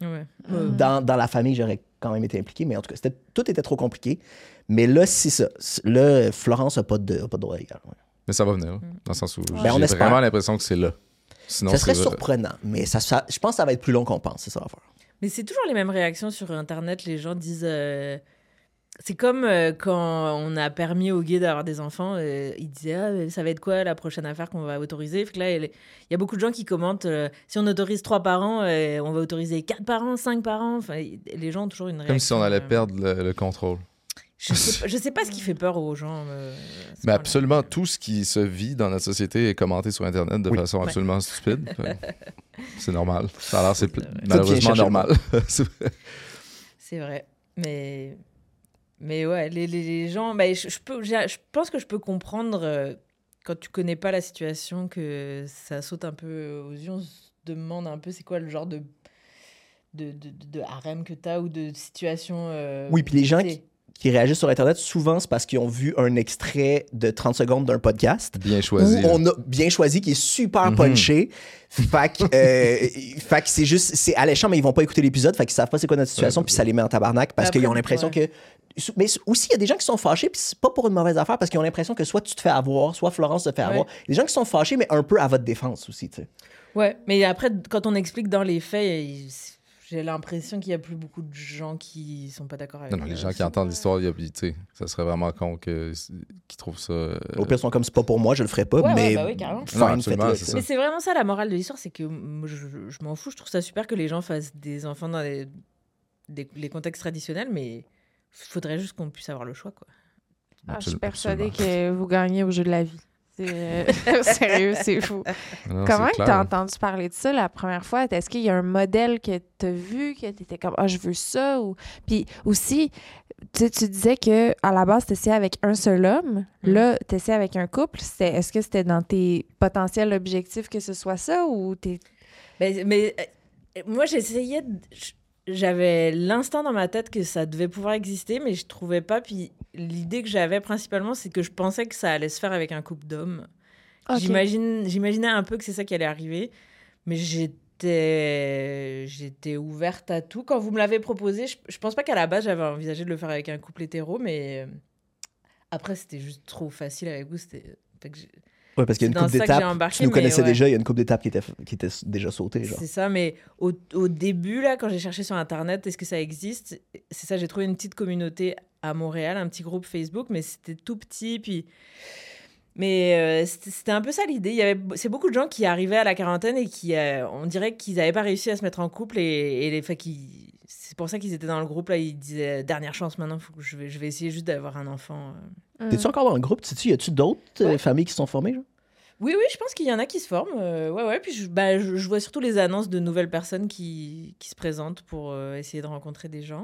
dans la famille, j'aurais quand même été impliqué, mais en tout cas, tout était trop compliqué. Mais là, c'est ça. Là, Florence n'a pas de droit légal. Ouais. Mais ça va venir, dans le sens où on j'ai espère. vraiment l'impression que c'est là. Sinon, ça serait surprenant, mais je pense que ça va être plus long qu'on pense, c'est ça l'affaire. Mais c'est toujours les mêmes réactions sur Internet. Les gens disent... c'est comme quand on a permis aux gays d'avoir des enfants, ils disaient ça va être quoi la prochaine affaire qu'on va autoriser. Fait que là, il y a beaucoup de gens qui commentent si on autorise 3 parents, on va autoriser 4 parents, 5 parents. Enfin, les gens ont toujours une réaction. Comme si on allait perdre le contrôle. Je sais pas ce qui fait peur aux gens. Mais absolument tout ce qui se vit dans notre société est commenté sur Internet de façon absolument stupide. C'est normal. Ça a l'air, c'est malheureusement normal. C'est vrai. Mais ouais, les gens... je pense que je peux comprendre quand tu connais pas la situation que ça saute un peu aux yeux. On se demande un peu c'est quoi le genre de harem que t'as ou de situation... oui, puis les gens qui réagissent sur Internet, souvent, c'est parce qu'ils ont vu un extrait de 30 secondes d'un podcast. Bien choisi. Où on a bien choisi, qui est super punché. Fait que c'est alléchant, mais ils vont pas écouter l'épisode. Fait qu'ils savent pas c'est quoi notre situation, puis ça les met en tabarnak parce qu'ils ont l'impression que... Mais aussi, il y a des gens qui sont fâchés, puis c'est pas pour une mauvaise affaire, parce qu'ils ont l'impression que soit tu te fais avoir, soit Florence te fait avoir. Il y a des gens qui sont fâchés, mais un peu à votre défense aussi, tu sais. Ouais, mais après, quand on explique dans les faits... J'ai l'impression qu'il n'y a plus beaucoup de gens qui sont pas d'accord avec non, les gens qui entendent l'histoire, ça serait vraiment con qu'ils trouvent ça... Au pire, ils sont comme c'est pas pour moi, je le ferai pas, mais... oui, carrément. Non, absolument, c'est ça. Mais c'est vraiment ça la morale de l'histoire, c'est que je m'en fous, je trouve ça super que les gens fassent des enfants dans les contextes traditionnels, mais il faudrait juste qu'on puisse avoir le choix, quoi. Je suis persuadée que vous gagnez au jeu de la vie. Sérieux, c'est fou. Non, comment tu as entendu parler de ça la première fois? Est-ce qu'il y a un modèle que tu as vu, que tu étais comme « Ah, je veux ça » ou... Puis aussi, tu disais qu'à la base, tu essayais avec un seul homme. Là, tu essayais avec un couple. Est-ce que c'était dans tes potentiels objectifs que ce soit ça ou t'es... Mais moi, j'essayais... J'avais l'instant dans ma tête que ça devait pouvoir exister, mais je trouvais pas. Puis l'idée que j'avais principalement, c'est que je pensais que ça allait se faire avec un couple d'hommes. Okay. J'imaginais un peu que c'est ça qui allait arriver, mais j'étais ouverte à tout. Quand vous me l'avez proposé, je pense pas qu'à la base, j'avais envisagé de le faire avec un couple hétéro, mais après, c'était juste trop facile avec vous. Oui, parce qu'il y a une couple d'étapes. Tu nous connaissais déjà, il y a une couple d'étapes qui était déjà sautée. Genre. C'est ça, mais au début, là, quand j'ai cherché sur Internet, est-ce que ça existe? C'est ça, j'ai trouvé une petite communauté à Montréal, un petit groupe Facebook, mais c'était tout petit. Puis... Mais c'était un peu ça l'idée. C'est beaucoup de gens qui arrivaient à la quarantaine et qui, on dirait qu'ils n'avaient pas réussi à se mettre en couple. C'est pour ça qu'ils étaient dans le groupe. Là, ils disaient, dernière chance maintenant, faut que je vais essayer juste d'avoir un enfant. T'es-tu encore dans le groupe? Y a-tu d'autres familles qui se sont formées? Genre? Oui, je pense qu'il y en a qui se forment. Ouais. Puis je vois surtout les annonces de nouvelles personnes qui se présentent pour essayer de rencontrer des gens.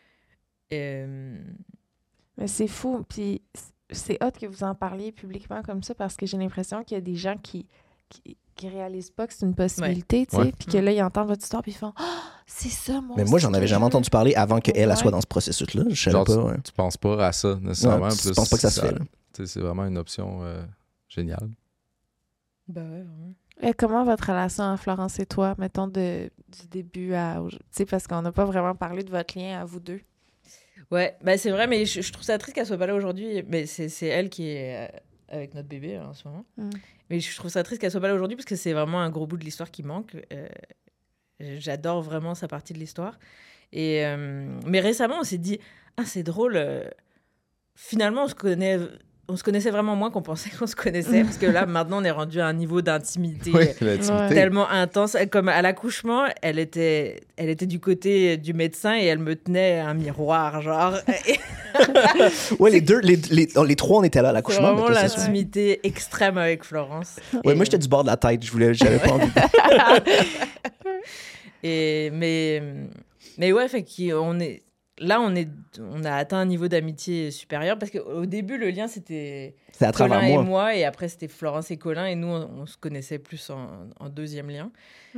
Mais c'est fou. Puis c'est hot que vous en parliez publiquement comme ça parce que j'ai l'impression qu'il y a des gens qui réalisent pas que c'est une possibilité, tu sais, puis que là, ils entendent votre histoire puis ils font « Ah, c'est ça, moi. » Mais moi, j'en avais jamais entendu parler avant qu'elle soit dans ce processus-là. Je savais pas. Tu penses pas à ça, nécessairement. Non, tu penses pas que ça se fait, là. C'est vraiment une option géniale. Ben ouais, vraiment. Et comment votre relation, Florence et toi, mettons, du début à... Tu sais, parce qu'on n'a pas vraiment parlé de votre lien à vous deux. Ouais, ben c'est vrai, mais je trouve ça triste qu'elle soit pas là aujourd'hui. Mais c'est elle qui est avec notre bébé en ce moment. Mais je trouve ça triste qu'elle soit pas là aujourd'hui parce que c'est vraiment un gros bout de l'histoire qui manque. J'adore vraiment sa partie de l'histoire. Mais récemment, on s'est dit, ah, c'est drôle. Finalement, on se connaissait vraiment moins qu'on pensait qu'on se connaissait. Parce que là, maintenant, on est rendu à un niveau d'intimité tellement intense. Comme à l'accouchement, elle était du côté du médecin et elle me tenait un miroir, genre. Ouais, les trois, on était là à l'accouchement. C'est vraiment l'intimité extrême avec Florence. Ouais, moi, j'étais du bord de la tête. J'avais pas envie. Mais ouais, fait qu'on est... Là, on a atteint un niveau d'amitié supérieur parce qu'au début, le lien, c'était Colin et moi, et après, c'était Florence et Colin, et nous, on se connaissait plus en deuxième lien.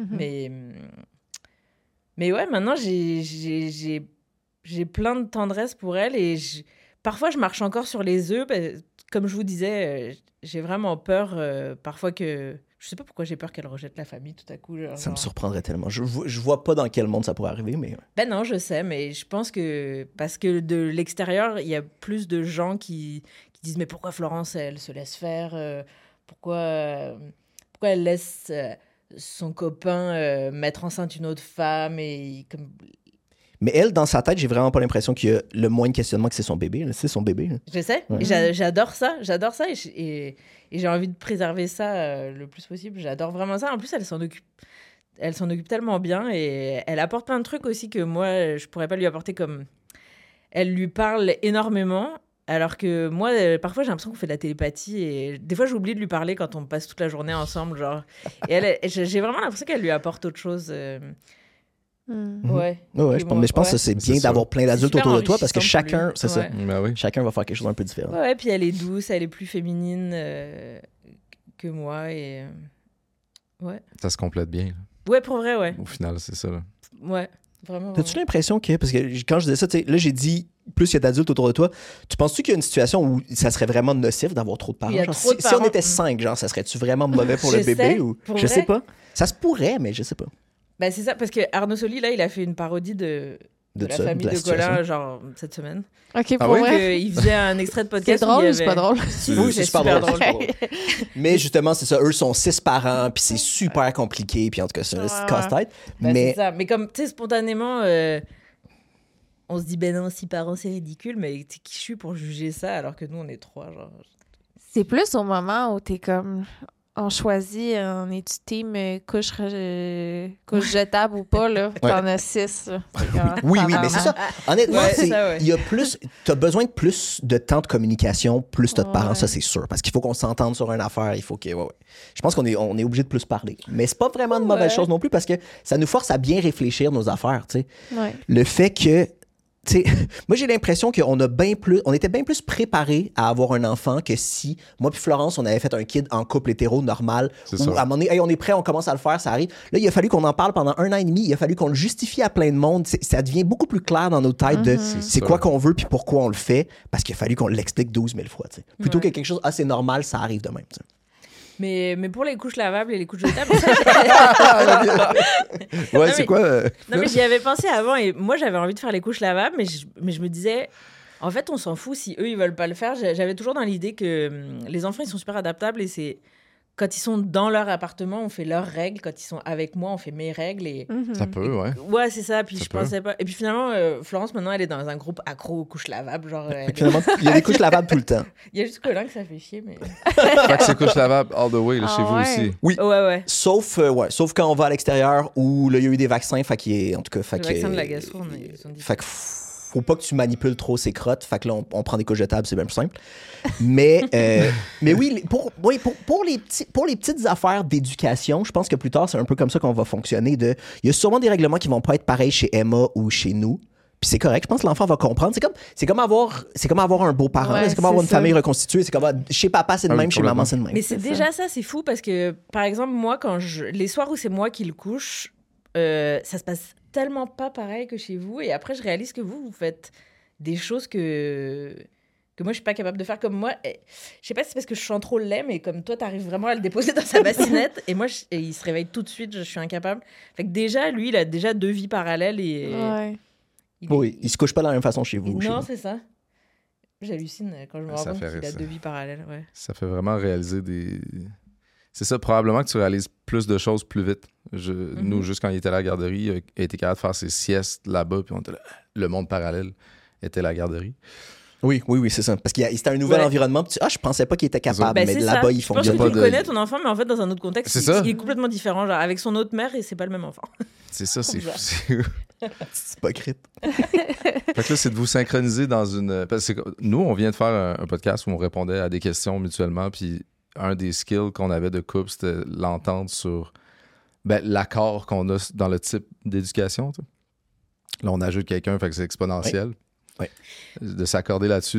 Mais ouais, maintenant, j'ai plein de tendresse pour elle, et parfois, je marche encore sur les œufs. Comme je vous disais, j'ai vraiment peur parfois que... Je sais pas pourquoi j'ai peur qu'elle rejette la famille tout à coup. Ça me surprendrait tellement. Je vois pas dans quel monde ça pourrait arriver, mais... Ben non, je sais, mais je pense que... Parce que de l'extérieur, il y a plus de gens qui disent « Mais pourquoi Florence, elle se laisse faire pourquoi elle laisse son copain mettre enceinte une autre femme ?» et comme... Mais elle, dans sa tête, j'ai vraiment pas l'impression qu'il y a le moins de questionnement que c'est son bébé. C'est son bébé. Là. Je sais. Ouais. J'adore ça. Et j'ai envie de préserver ça le plus possible. J'adore vraiment ça. En plus, elle s'en occupe tellement bien et elle apporte plein de trucs aussi que moi, je pourrais pas lui apporter comme... elle lui parle énormément. Alors que moi, parfois, j'ai l'impression qu'on fait de la télépathie et des fois, j'oublie de lui parler quand on passe toute la journée ensemble, genre. Et j'ai vraiment l'impression qu'elle lui apporte autre chose. Ouais. Mais je pense que c'est bien d'avoir plein d'adultes autour de toi parce que chacun, c'est ça. Ben oui. Chacun va faire quelque chose un peu différent. Ouais, puis elle est douce, elle est plus féminine que moi et ouais. Ça se complète bien. Là. Ouais, pour vrai, ouais. Au final, c'est ça. Là. Ouais, vraiment. T'as-tu l'impression que, parce que quand je disais ça, là, j'ai dit, plus il y a d'adultes autour de toi, tu penses-tu qu'il y a une situation où ça serait vraiment nocif d'avoir trop de parents? Genre, si on était 5, genre, ça serait-tu vraiment mauvais pour le bébé? Ou... Je sais pas. Ça se pourrait, mais je sais pas. Ben, c'est ça, parce que Arnaud Soli, là, il a fait une parodie de la famille de Colin, genre, cette semaine. OK, pour vrai? Il faisait un extrait de podcast. C'est drôle ou c'est pas drôle? Oui, c'est super drôle. Mais justement, c'est ça. Eux sont 6 parents, puis c'est super compliqué, puis en tout cas, c'est casse-tête. Ben, mais... c'est ça. Mais comme, tu sais, spontanément, on se dit, ben non, 6 parents, c'est ridicule, mais qui je suis pour juger ça, alors que nous, on est 3, genre. C'est plus au moment où t'es comme... On choisit, on est-tu team couche jetable ou pas, là? T'en as 6. Oui, mais c'est ça. Honnêtement, il y a plus... T'as besoin de plus de temps de communication, plus t'as de parents, ça, c'est sûr. Parce qu'il faut qu'on s'entende sur une affaire, il faut que... Je pense qu'on est obligé de plus parler. Mais c'est pas vraiment une mauvaise chose non plus, parce que ça nous force à bien réfléchir nos affaires, tu sais. Le fait que... T'sais, moi, j'ai l'impression qu'on était bien plus préparés à avoir un enfant que si, moi puis Florence, on avait fait un kid en couple hétéro normal, où à un moment donné, hey, on est prêt, on commence à le faire, ça arrive. Là, il a fallu qu'on en parle pendant 1 an et demi, il a fallu qu'on le justifie à plein de monde. Ça devient beaucoup plus clair dans nos têtes de c'est quoi qu'on veut puis pourquoi on le fait, parce qu'il a fallu qu'on l'explique 12 000 fois. T'sais. Plutôt que quelque chose, c'est normal, ça arrive de même. T'sais. Mais pour les couches lavables et les couches jetables, c'est quoi? Non, mais j'y avais pensé avant et moi, j'avais envie de faire les couches lavables, mais je me disais, en fait, on s'en fout si eux, ils veulent pas le faire. J'avais toujours dans l'idée que les enfants, ils sont super adaptables et c'est... Quand ils sont dans leur appartement, on fait leurs règles. Quand ils sont avec moi, on fait mes règles. Et... Ça peut, ouais. Ouais, c'est ça. Puis pensais pas. Et puis finalement, Florence, maintenant, elle est dans un groupe accro aux couches lavables. Genre, finalement, il y a des couches lavables tout le temps. Il y a juste Colin que ça fait chier, mais. Fait que c'est couches lavables all the way, là, chez vous aussi. Oui. Ouais. Sauf quand on va à l'extérieur où là, il y a eu des vaccins. Fait qu'il est, en tout cas. Le vaccin de la gastro, fait que faut pas que tu manipules trop ses crottes. Fait que là, on prend des couches jetables, c'est bien plus simple. Mais oui, pour les petites affaires d'éducation, je pense que plus tard, c'est un peu comme ça qu'on va fonctionner. Il y a sûrement des règlements qui vont pas être pareils chez Emma ou chez nous. Puis c'est correct, je pense que l'enfant va comprendre. C'est comme avoir un beau-parent, c'est comme avoir une famille reconstituée. C'est comme chez papa, c'est de même, chez maman, c'est de même. Mais c'est déjà ça, c'est fou parce que, par exemple, moi, les soirs où c'est moi qui le couche, ça se passe tellement pas pareil que chez vous. Et après, je réalise que vous faites des choses que moi, je suis pas capable de faire comme moi. Je sais pas si c'est parce que je sens trop le lait, mais comme toi, t'arrives vraiment à le déposer dans sa bassinette. Et moi, il se réveille tout de suite, je suis incapable. Fait que déjà, lui, il a déjà 2 vies parallèles. Il se couche pas de la même façon chez vous. Non, c'est ça. J'hallucine quand je me rends compte qu'il a 2 vies parallèles. Ouais. Ça fait vraiment réaliser des... C'est ça, probablement que tu réalises plus de choses plus vite. Nous, juste quand il était à la garderie, il a été capable de faire ses siestes là-bas, puis le monde parallèle était la garderie. Oui, c'est ça. Parce que c'était un nouvel environnement. Je pensais pas qu'il était capable, mais là-bas, ils font bien. Je pense que tu connais ton enfant, mais en fait, dans un autre contexte, il est complètement différent. Genre, avec son autre mère, et c'est pas le même enfant. C'est ça, c'est hypocrite. Fait que là, c'est de vous synchroniser dans une... Parce que nous, on vient de faire un podcast où on répondait à des questions mutuellement, puis un des skills qu'on avait de couple, c'était l'entente sur l'accord qu'on a dans le type d'éducation. T'sais. Là, on ajoute quelqu'un, fait que c'est exponentiel. Oui. De s'accorder là-dessus,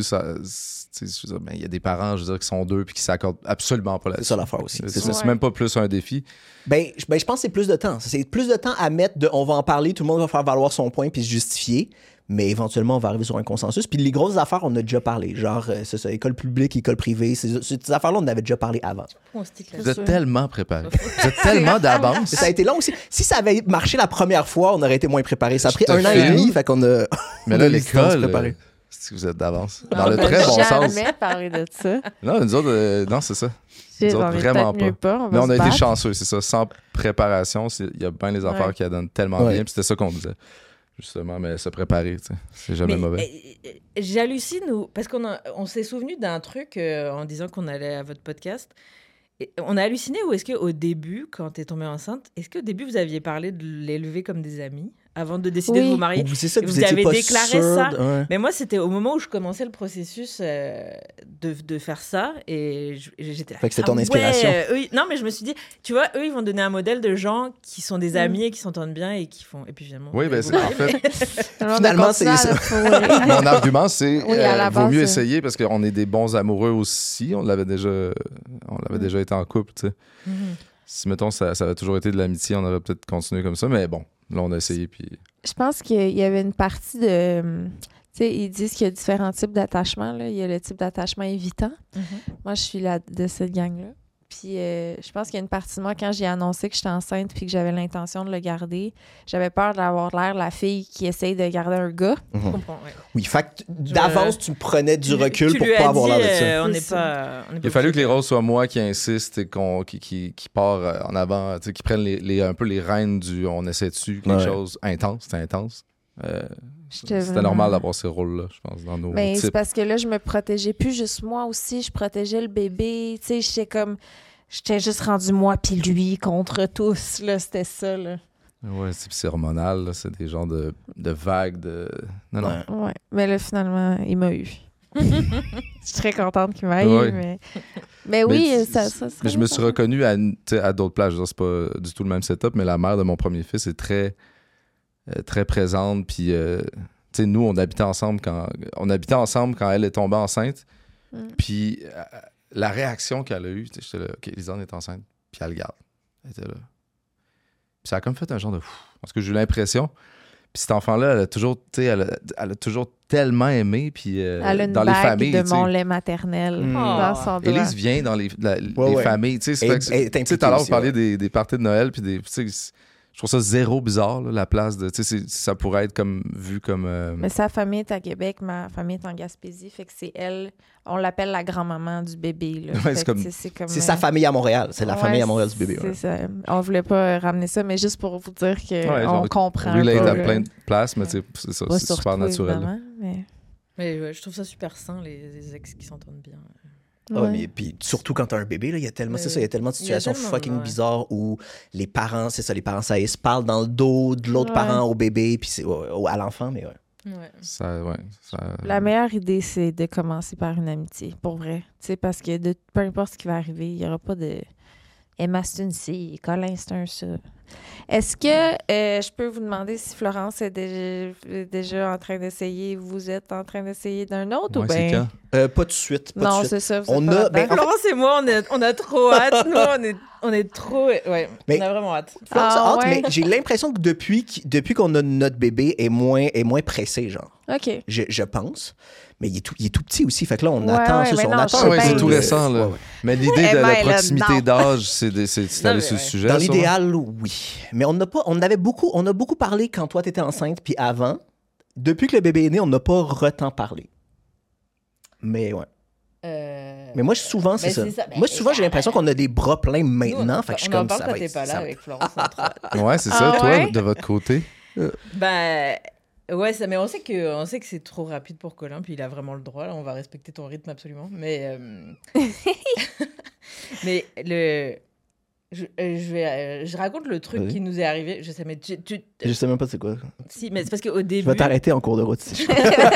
il y a des parents, je veux dire, qui sont 2 puis qui s'accordent absolument pas là-dessus. C'est ça l'affaire aussi. C'est même pas plus un défi. Je pense que c'est plus de temps. C'est plus de temps à mettre on va en parler, tout le monde va faire valoir son point puis se justifier. Mais éventuellement, on va arriver sur un consensus. Puis les grosses affaires, on a déjà parlé. Genre, c'est ça, école publique, école privée. Ces affaires-là, on en avait déjà parlé avant. Vous êtes tellement préparés. Vous êtes tellement d'avance. Ça a été long aussi. Si ça avait marché la première fois, on aurait été moins préparés. Ça a pris 1 an et demi, fait qu'on a... Mais là, l'école, si vous êtes d'avance. Dans le très bon sens. On n'a jamais parlé de ça. Non, nous autres, non, c'est ça. Nous autres, vraiment pas. Mais on a été chanceux, c'est ça. Sans préparation, il y a bien les affaires qui donnent tellement bien. Puis c'était ça qu'on disait. Justement, mais se préparer, tu sais, c'est jamais mauvais. J'hallucine, parce qu'on s'est souvenu d'un truc en disant qu'on allait à votre podcast. Et on a halluciné ou est-ce qu'au début, quand t'es tombée enceinte, est-ce qu'au début, vous aviez parlé de l'élever comme des amis avant de décider de vous marier. C'est ça que vous avez pas déclaré sûr, ça. Ouais. Mais moi, c'était au moment où je commençais le processus de faire ça. Et j'étais là. Fait que c'était ton inspiration. Non, mais je me suis dit, tu vois, eux, ils vont donner un modèle de gens qui sont des amis et qui s'entendent bien et qui font. Et puis finalement. Oui, ben c'est en fait. Finalement, c'est ça. Mon argument, c'est vaut mieux base, essayer parce qu'on est des bons amoureux aussi. On l'avait déjà été en couple, tu sais. Si, mettons, ça avait toujours été de l'amitié, on aurait peut-être continué comme ça. Mais bon, là, on a essayé. Puis... Je pense qu'il y avait une partie de... Tu sais, ils disent qu'il y a différents types d'attachements. Il y a le type d'attachement évitant. Moi, je suis de cette gang-là. Puis je pense qu'il y a une partie de moi, quand j'ai annoncé que j'étais enceinte puis que j'avais l'intention de le garder, j'avais peur d'avoir l'air la fille qui essaye de garder un gars. Je comprends, ouais. Oui, fait que d'avance, tu prenais du recul pour pas avoir l'air de ça. Il a fallu que les rôles soient moi qui insiste et qui part en avant, qui prennent un peu les rênes du on essaie dessus, quelque chose intense. C'était intense. C'était normal d'avoir ces rôles-là, je pense, dans nos Mais types. c'est parce que là, je me protégeais plus juste moi aussi, je protégeais le bébé. Tu sais, j'étais juste rendu moi puis lui contre tous, là, c'était ça, là. Ouais, c'est hormonal, là, c'est des genres de vagues de... Non. Ouais, mais là, finalement, il m'a eu. Je suis très contente qu'il m'aille eu, mais oui, ça mais je me suis reconnu à d'autres plages. C'est pas du tout le même setup, mais la mère de mon premier fils est très... très présente, puis nous on habitait ensemble quand elle est tombée enceinte, puis la réaction qu'elle a eue, j'étais là, ok, Lisanne est enceinte, puis elle le garde, elle était là, puis ça a comme fait un genre de fou, parce que j'ai eu l'impression, puis cet enfant-là, elle a toujours tellement aimé, puis elle a une dans bague les familles, de mon lait maternel dans son doigt. Élise vient dans les familles, tu sais, tout à l'heure vous parliez des parties de Noël, puis je trouve ça zéro bizarre, là, la place de... Tu sais, ça pourrait être vu comme... Mais sa famille est à Québec, ma famille est en Gaspésie, fait que c'est elle... On l'appelle la grand-maman du bébé, là. Ouais, c'est sa famille à Montréal. C'est la famille à Montréal du bébé. C'est ça. On voulait pas ramener ça, mais juste pour vous dire qu'on comprend. Lui, il est à plein de places, mais c'est ça, c'est super naturel. Mais je trouve ça super sain, les ex qui s'entendent bien. Mais puis surtout quand t'as un bébé, il y a tellement de situations fucking bizarres où les parents saillissent, parlent dans le dos de l'autre parent au bébé, puis c'est à l'enfant, mais La meilleure idée, c'est de commencer par une amitié, pour vrai. Tu sais, parce que peu importe ce qui va arriver, il n'y aura pas de Emma, c'est une fille, Colin, c'est un ça. Est-ce que je peux vous demander si Florence est déjà en train d'essayer, vous êtes en train d'essayer d'un autre ou bien? Pas tout de suite. Non, c'est ça. Florence et moi, on a trop hâte. Nous, on est trop... Ouais, on a vraiment hâte. Florence a hâte, mais j'ai l'impression que depuis qu'on a notre bébé, est moins pressé, genre. OK. Je pense. Mais il est tout petit aussi. Fait que là, on attend. C'est tout récent, là. Mais l'idée de la proximité d'âge, c'est d'aller sur le sujet. Dans l'idéal, oui. Mais on a beaucoup parlé quand toi, t'étais enceinte, puis avant. Depuis que le bébé est né, on n'a pas retant parlé. Mais ouais. Mais moi, souvent, c'est ça. Moi, souvent, j'ai l'impression qu'on a des bras pleins maintenant. Fait que je suis comme ça. On en parle quand t'es pas là avec Florence. Ouais, c'est ça. Toi, de votre côté? Ouais, mais on sait que c'est trop rapide pour Colin, puis il a vraiment le droit. Là, on va respecter ton rythme absolument. Mais mais je raconte le truc qui nous est arrivé. Je sais, mais je sais même pas c'est quoi. Si, mais c'est parce qu'au début. Je vais t'arrêter en cours de route si je...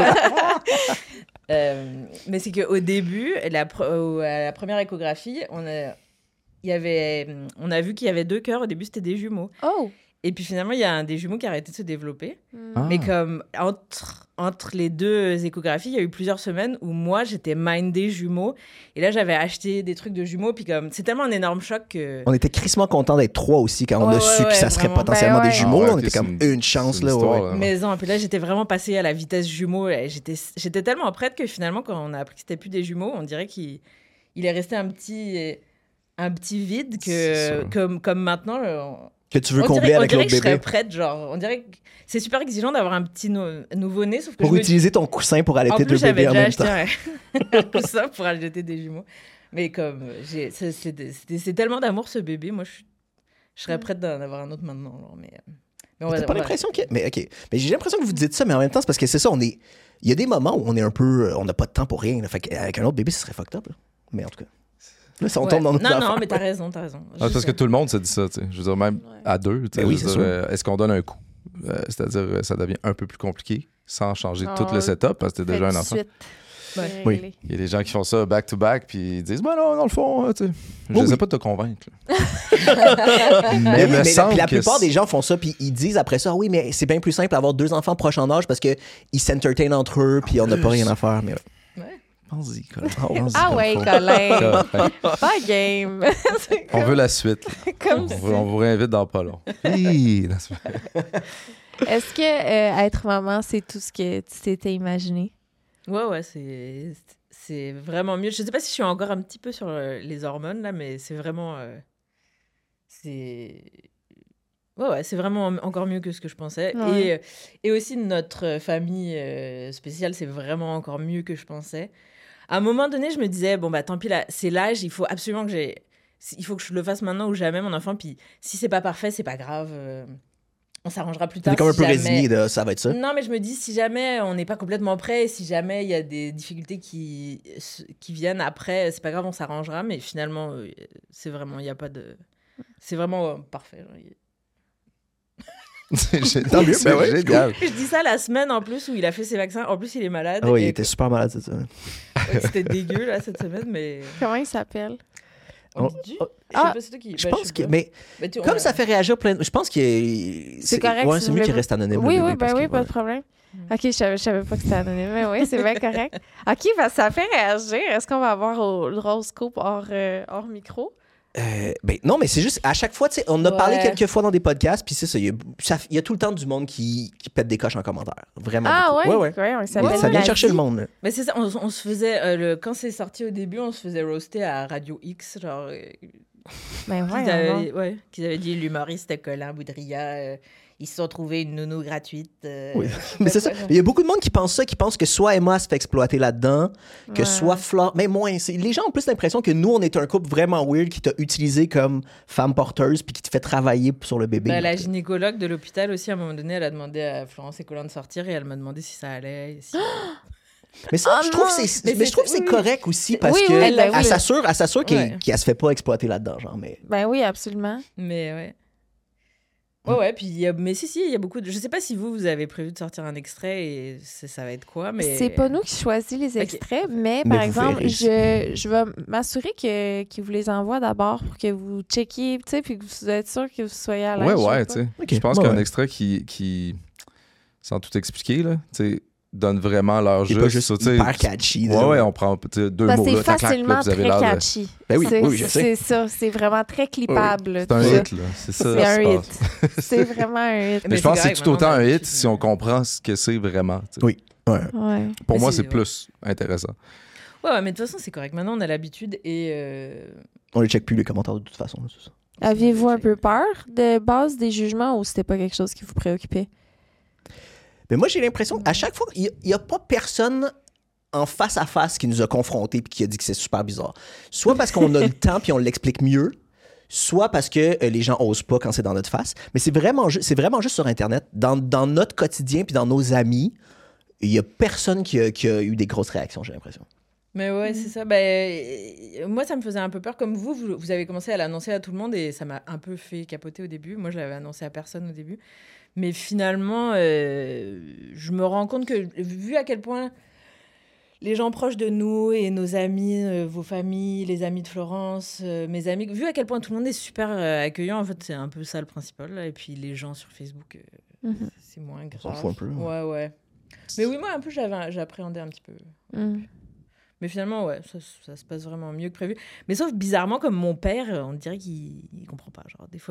mais c'est qu'au début, à la première échographie, on a vu qu'il y avait 2 cœurs. Au début, c'était des jumeaux. Oh! Et puis finalement, il y a un des jumeaux qui a arrêté de se développer. Mais comme entre les 2 échographies, il y a eu plusieurs semaines où moi, j'étais mindée jumeaux. Et là, j'avais acheté des trucs de jumeaux. Puis comme, c'est tellement un énorme choc que... On était crissement contents d'être 3 aussi quand on a su que ça serait potentiellement des jumeaux. On était comme une chance. Là, Mais non, puis là, j'étais vraiment passée à la vitesse jumeaux. J'étais tellement prête que finalement, quand on a appris que c'était plus des jumeaux, on dirait qu'il est resté un petit vide comme maintenant... que tu veux combler avec l'autre bébé. Je serais prête, genre, on dirait que c'est super exigeant d'avoir un petit nouveau-né, sauf que pour utiliser ton coussin pour allaiter 2 bébés en même temps. En plus, j'avais déjà acheté un coussin pour allaiter des jumeaux. Mais comme, c'est tellement d'amour, ce bébé, moi, je serais prête d'en avoir un autre maintenant. Genre, mais t'as pas l'impression que... Mais OK. Mais j'ai l'impression que vous dites ça, mais en même temps, c'est parce que c'est ça, il y a des moments où on est un peu... On n'a pas de temps pour rien. Là. Fait qu'avec un autre bébé, ce serait fucked up. Là. Mais en tout cas... Là, ça, on tombe dans notre Non, mais t'as raison. Parce que tout le monde se dit ça, tu sais. Je veux dire, même à 2, tu sais. Oui, c'est sûr. Est-ce qu'on donne un coup? C'est-à-dire, ça devient un peu plus compliqué sans changer tout le setup parce que t'es déjà un enfant. Oui. Il y a des gens qui font ça back-to-back puis ils disent, ben non, dans le fond, tu sais, je sais pas de te convaincre. mais la plupart des gens font ça puis ils disent après ça, oui, mais c'est bien plus simple d'avoir 2 enfants proches en âge parce qu'ils s'entertainent entre eux puis on n'a pas rien à faire. Mais Pense-y, Colin. Ah ouais, Colin. Pas game. On veut la suite. On vous réinvite dans pas long. Est-ce que être maman, c'est tout ce que tu t'étais imaginé? Ouais, c'est vraiment mieux. Je sais pas si je suis encore un petit peu sur les hormones, là, mais c'est vraiment... c'est vraiment encore mieux que ce que je pensais. Ouais. Et aussi, notre famille spéciale, c'est vraiment encore mieux que je pensais. À un moment donné, je me disais, bon, bah tant pis, là, c'est l'âge, il faut absolument que il faut que je le fasse maintenant ou jamais, mon enfant. Puis si c'est pas parfait, c'est pas grave. On s'arrangera plus tard. T'es comme un peu résigné de ça va être ça. Non, mais je me dis, si jamais on n'est pas complètement prêt, si jamais il y a des difficultés qui viennent après, c'est pas grave, on s'arrangera. Mais finalement, c'est vraiment, il n'y a pas de... C'est vraiment parfait. Tant mieux, ben ouais, génial. Je dis ça la semaine en plus où il a fait ses vaccins. En plus, il est malade. Oui, il était super malade cette semaine. C'était dégueu là cette semaine, mais... Comment il s'appelle? Je pense que... Mais comme ça fait réagir plein de... Je pense que... C'est correct. Ouais, c'est mieux qu'il reste anonyme. Oui, pas de problème. OK, je savais pas que c'était anonyme, mais oui, c'est bien correct. OK, ça fait réagir. Est-ce qu'on va avoir le horoscope hors micro? Non, mais c'est juste, à chaque fois, tu sais, on a parlé quelques fois dans des podcasts, puis c'est ça, il y a tout le temps du monde qui pète des coches en commentaire. Vraiment. Ah beaucoup. Ouais, ça vient chercher le monde. Là. Mais c'est ça, on se faisait, quand c'est sorti au début, on se faisait roaster à Radio X, genre... qu'ils avaient dit l'humoriste Colin Boudria... ils se sont trouvés une nounou gratuite. Oui, mais c'est ça. Il y a beaucoup de monde qui pense ça, qui pense que soit Emma se fait exploiter là-dedans, que soit Flore... Mais moins, les gens ont plus l'impression que nous, on est un couple vraiment weird qui t'a utilisé comme femme porteuse puis qui te fait travailler sur le bébé. La gynécologue de l'hôpital aussi, à un moment donné, elle a demandé à Florence et Colin de sortir et elle m'a demandé si ça allait. Mais ça, je trouve que c'est correct aussi parce que elle s'assure qu'elle se fait pas exploiter là-dedans. Genre, mais... Ben oui, absolument. Mais ouais. Ouais, puis il y a beaucoup de... Je sais pas si vous avez prévu de sortir un extrait et ça va être quoi, mais... C'est pas nous qui choisissons les extraits, mais par exemple, je vais m'assurer qu'ils vous les envoient d'abord pour que vous checkiez, tu sais, puis que vous êtes sûr que vous soyez à l'aise. Ouais, tu sais. Je pense qu'un extrait qui, sans tout expliquer, là, tu sais, donne vraiment leur jeu. Pas juste hyper catchy. Ouais, on prend 2 mots. C'est facilement très catchy. Ben oui, je sais. C'est ça, c'est vraiment très clippable. C'est un hit, là. C'est ça. C'est un hit. C'est vraiment un hit. Mais je pense que c'est tout autant un hit si on comprend ce que c'est vraiment. T'sais. Oui. Ouais. Pour moi, c'est plus intéressant. Ouais, mais de toute façon, c'est correct. Maintenant, on a l'habitude et... On les check plus, les commentaires, de toute façon. C'est ça. Aviez-vous un peu peur de base des jugements ou c'était pas quelque chose qui vous préoccupait? Mais moi, j'ai l'impression qu'à chaque fois, il n'y a pas personne en face à face qui nous a confrontés et qui a dit que c'est super bizarre. Soit parce qu'on a le temps puis on l'explique mieux, soit parce que les gens osent pas quand c'est dans notre face. Mais c'est vraiment juste sur Internet. Dans notre quotidien puis dans nos amis, il n'y a personne qui a eu des grosses réactions, j'ai l'impression. Mais ouais, c'est ça. Moi, ça me faisait un peu peur. Comme vous avez commencé à l'annoncer à tout le monde et ça m'a un peu fait capoter au début. Moi, je l'avais annoncé à personne au début. Mais finalement, je me rends compte que, vu à quel point les gens proches de nous et nos amis, vos familles, les amis de Florence, mes amis, vu à quel point tout le monde est super accueillant, en fait, c'est un peu ça le principal. Là. Et puis les gens sur Facebook, c'est moins grave. On s'en fout un peu. Ouais. Mais oui, moi, un peu, j'appréhendais un petit peu. Mais finalement, ouais, ça se passe vraiment mieux que prévu. Mais sauf bizarrement, comme mon père, on dirait qu'il comprend pas. Genre, des fois,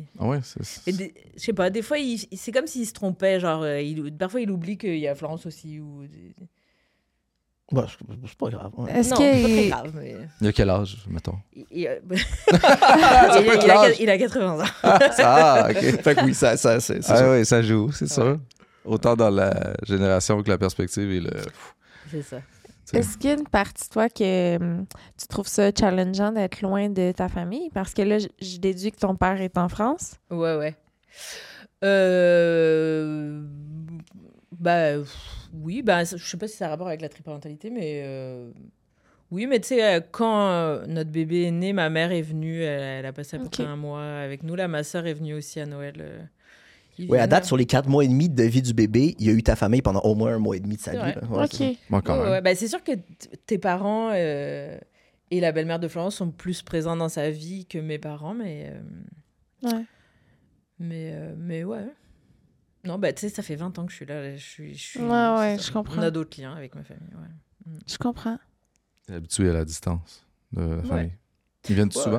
je sais pas, des fois, c'est comme s'il se trompait. Genre, parfois, il oublie qu'il y a Florence aussi. Bah, c'est pas grave. Ouais. C'est pas très grave. Mais... Il a quel âge, mettons? Il a 80 ans. OK. Fait que oui, ça c'est oui, ça joue, c'est sûr. Autant dans la génération que la perspective et le... C'est ça. Est-ce qu'il y a une partie de toi que tu trouves ça challengeant d'être loin de ta famille? Parce que là, je déduis que ton père est en France. Ouais. Oui, je sais pas si ça a rapport avec la triparentalité, mais oui, mais tu sais, quand notre bébé est né, ma mère est venue, elle a passé à peu près un mois avec nous. Là, ma sœur est venue aussi à Noël Oui, à date, sur les 4 mois et demi de vie du bébé, il y a eu ta famille pendant au moins 1 mois et demi de sa vie. Là. Ouais, OK. Moi, quand même. Ben, c'est sûr que tes parents et la belle-mère de Florence sont plus présents dans sa vie que mes parents, mais... Ouais. Mais ouais. Non, tu sais, ça fait 20 ans que je suis là. Je comprends. On a d'autres liens avec ma famille, ouais. Je comprends. T'es habitué à la distance de la famille. Ils viennent souvent?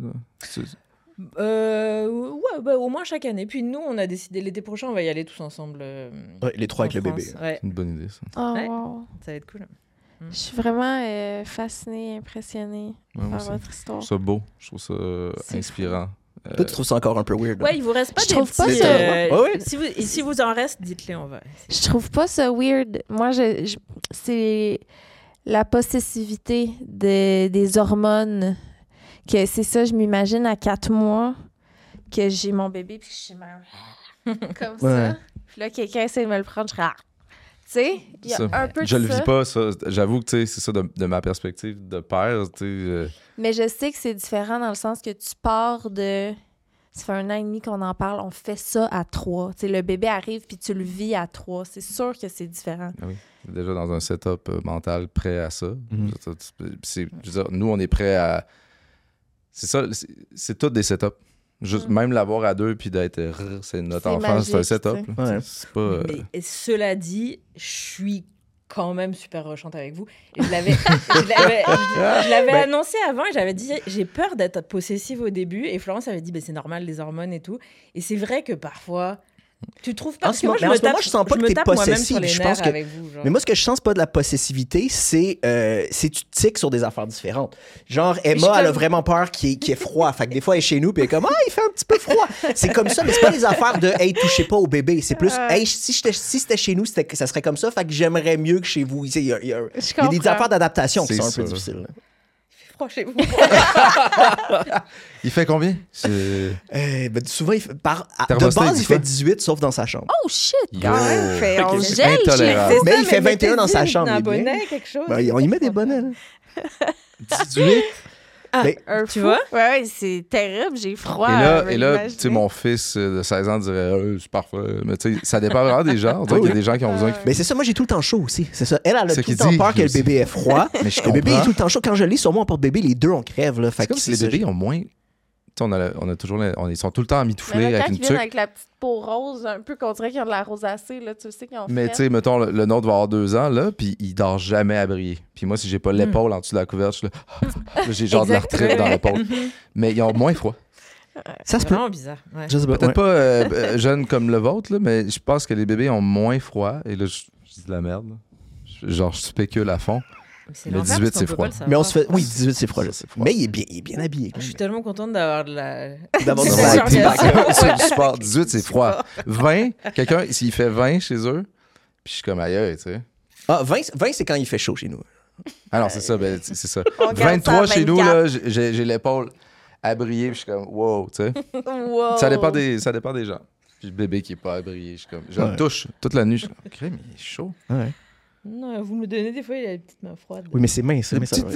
Au moins chaque année. Puis nous, on a décidé l'été prochain, on va y aller tous ensemble. les 3 avec le bébé. Ouais. C'est une bonne idée, ça. Oh, Ouais. wow. Ça va être cool. Je suis vraiment fascinée, impressionnée Ouais, par aussi. votre histoire. Je trouve ça beau. Je trouve ça C'est inspirant. Toi, tu trouves ça encore un peu weird? Ouais, il vous reste pas Je des trouve pas petits, ça. Ouais. Si vous en reste, dites-les, on va. Je trouve pas ça weird. Moi, c'est la possessivité des hormones. Que c'est ça, je m'imagine à 4 mois que j'ai mon bébé puis que je suis comme Ouais. ça. Puis là, quelqu'un essaie de me le prendre, je serais... Tu sais, il y a Ça. un peu de Je le ça. vis pas, ça. J'avoue que tu sais, c'est ça de ma perspective de père. Tu sais, Mais je sais que c'est différent dans le sens que tu pars de... Ça fait 1 an et demi qu'on en parle, on fait ça à 3. Tu sais, le bébé arrive puis tu le vis à 3. C'est sûr que c'est différent. Ah oui. Déjà dans un setup mental prêt à ça. Mhm. Je veux dire, nous, on est prêt à... C'est ça, c'est tout des setups. Juste, même l'avoir à 2 puis d'être... C'est notre C'est enfant, c'est un magique, setup. tu là. sais. Ouais. C'est pas... Mais cela dit, je suis quand même super rochante avec vous. Et je l'avais annoncé avant et j'avais dit, j'ai peur d'être possessive au début. Et Florence avait dit, c'est normal, les hormones et tout. Et c'est vrai que parfois, tu trouves pas... En ce moment, je sens pas que t'es possessive. Je pense que... avec vous, genre. Mais moi, ce que je sens, c'est pas de la possessivité, c'est tu tiques sur des affaires différentes. Genre, Emma, elle a vraiment peur qu'il y ait froid. Fait que des fois, elle est chez nous, puis elle est comme, il fait un petit peu froid. C'est comme ça, mais c'est pas des affaires de, hey, touchez pas au bébé. C'est plus, hey, si c'était chez nous, ça serait comme ça. Fait que j'aimerais mieux que chez vous. Il y a des affaires d'adaptation qui C'est sont un peu ça. difficiles. Là. Froid chez vous. Il fait combien? Souvent, de Thermostat, base, il dit il fait quoi? 18, sauf dans sa chambre. Oh shit, Yo. quand même. Fait, on C'est gèle chez intolérable. vous. Mais il fait 21 dans sa chambre, Un il est bien. bonnet, quelque chose. Ben, on y met des bonnets. Là. 18? Un Tu fou. vois? Ouais, c'est terrible, j'ai froid. Et là, tu sais, mon fils de 16 ans dirait c'est parfait. Mais tu sais, ça dépend vraiment des gens. On dirait qu'il y a des gens qui ont besoin Mais c'est ça, moi j'ai tout le temps chaud aussi. C'est ça. Elle a C'est tout qu'il le temps dit, peur que le aussi. bébé est froid. Mais je Le bébé est comprends. tout le temps chaud. Quand je lis sur moi en porte-bébé, les deux on crève. Là. Fait C'est comme que si les ça. bébés ont moins... Tu sais, on a toujours... Ils sont tout le temps emmitouflés Mais là, avec quand une ils viennent tuque. avec la petite peau rose, un peu qu'on dirait qu'ils ont de la rosacée, là, tu sais qu'ils ont Mais tu sais, mettons, le nôtre va avoir 2 ans, là, puis il dort jamais à briller. Puis moi, si j'ai pas l'épaule en dessous de la couverture, je suis là, là, j'ai genre de l'arthrite dans l'épaule. Mais ils ont moins froid. Ça se C'est peut. vraiment bizarre. Ouais. Je sais pas. Peut-être pas jeune comme le vôtre, là, mais je pense que les bébés ont moins froid. Et là, je dis de la merde. Là. Genre, je spécule à fond. C'est Mais l'enfer, 18, parce qu'on c'est peut froid. pas le savoir. Mais on se fait. Oui, 18, c'est froid. Ça, je sais. c'est froid. Mais il est bien habillé. Je suis tellement contente d'avoir de la... D'avoir C'est de ça, la c'est backup. C'est du sport. 18, c'est froid. 20, quelqu'un, s'il fait 20 chez eux, puis je suis comme ailleurs, tu sais. Ah, 20, c'est quand il fait chaud chez nous. Ah non, c'est ça, ben, c'est ça. On garde 23 ça à chez nous, 24. là, j'ai l'épaule à briller, puis je suis comme, wow, tu sais. Wow. Ça dépend des gens. Puis le bébé qui est pas à briller, je suis comme, je le touche toute la nuit, je suis comme, crème, il est chaud. Ouais. Non, vous me donnez des fois, il a des petites mains froides. Oui, mais c'est mince. Mais ça,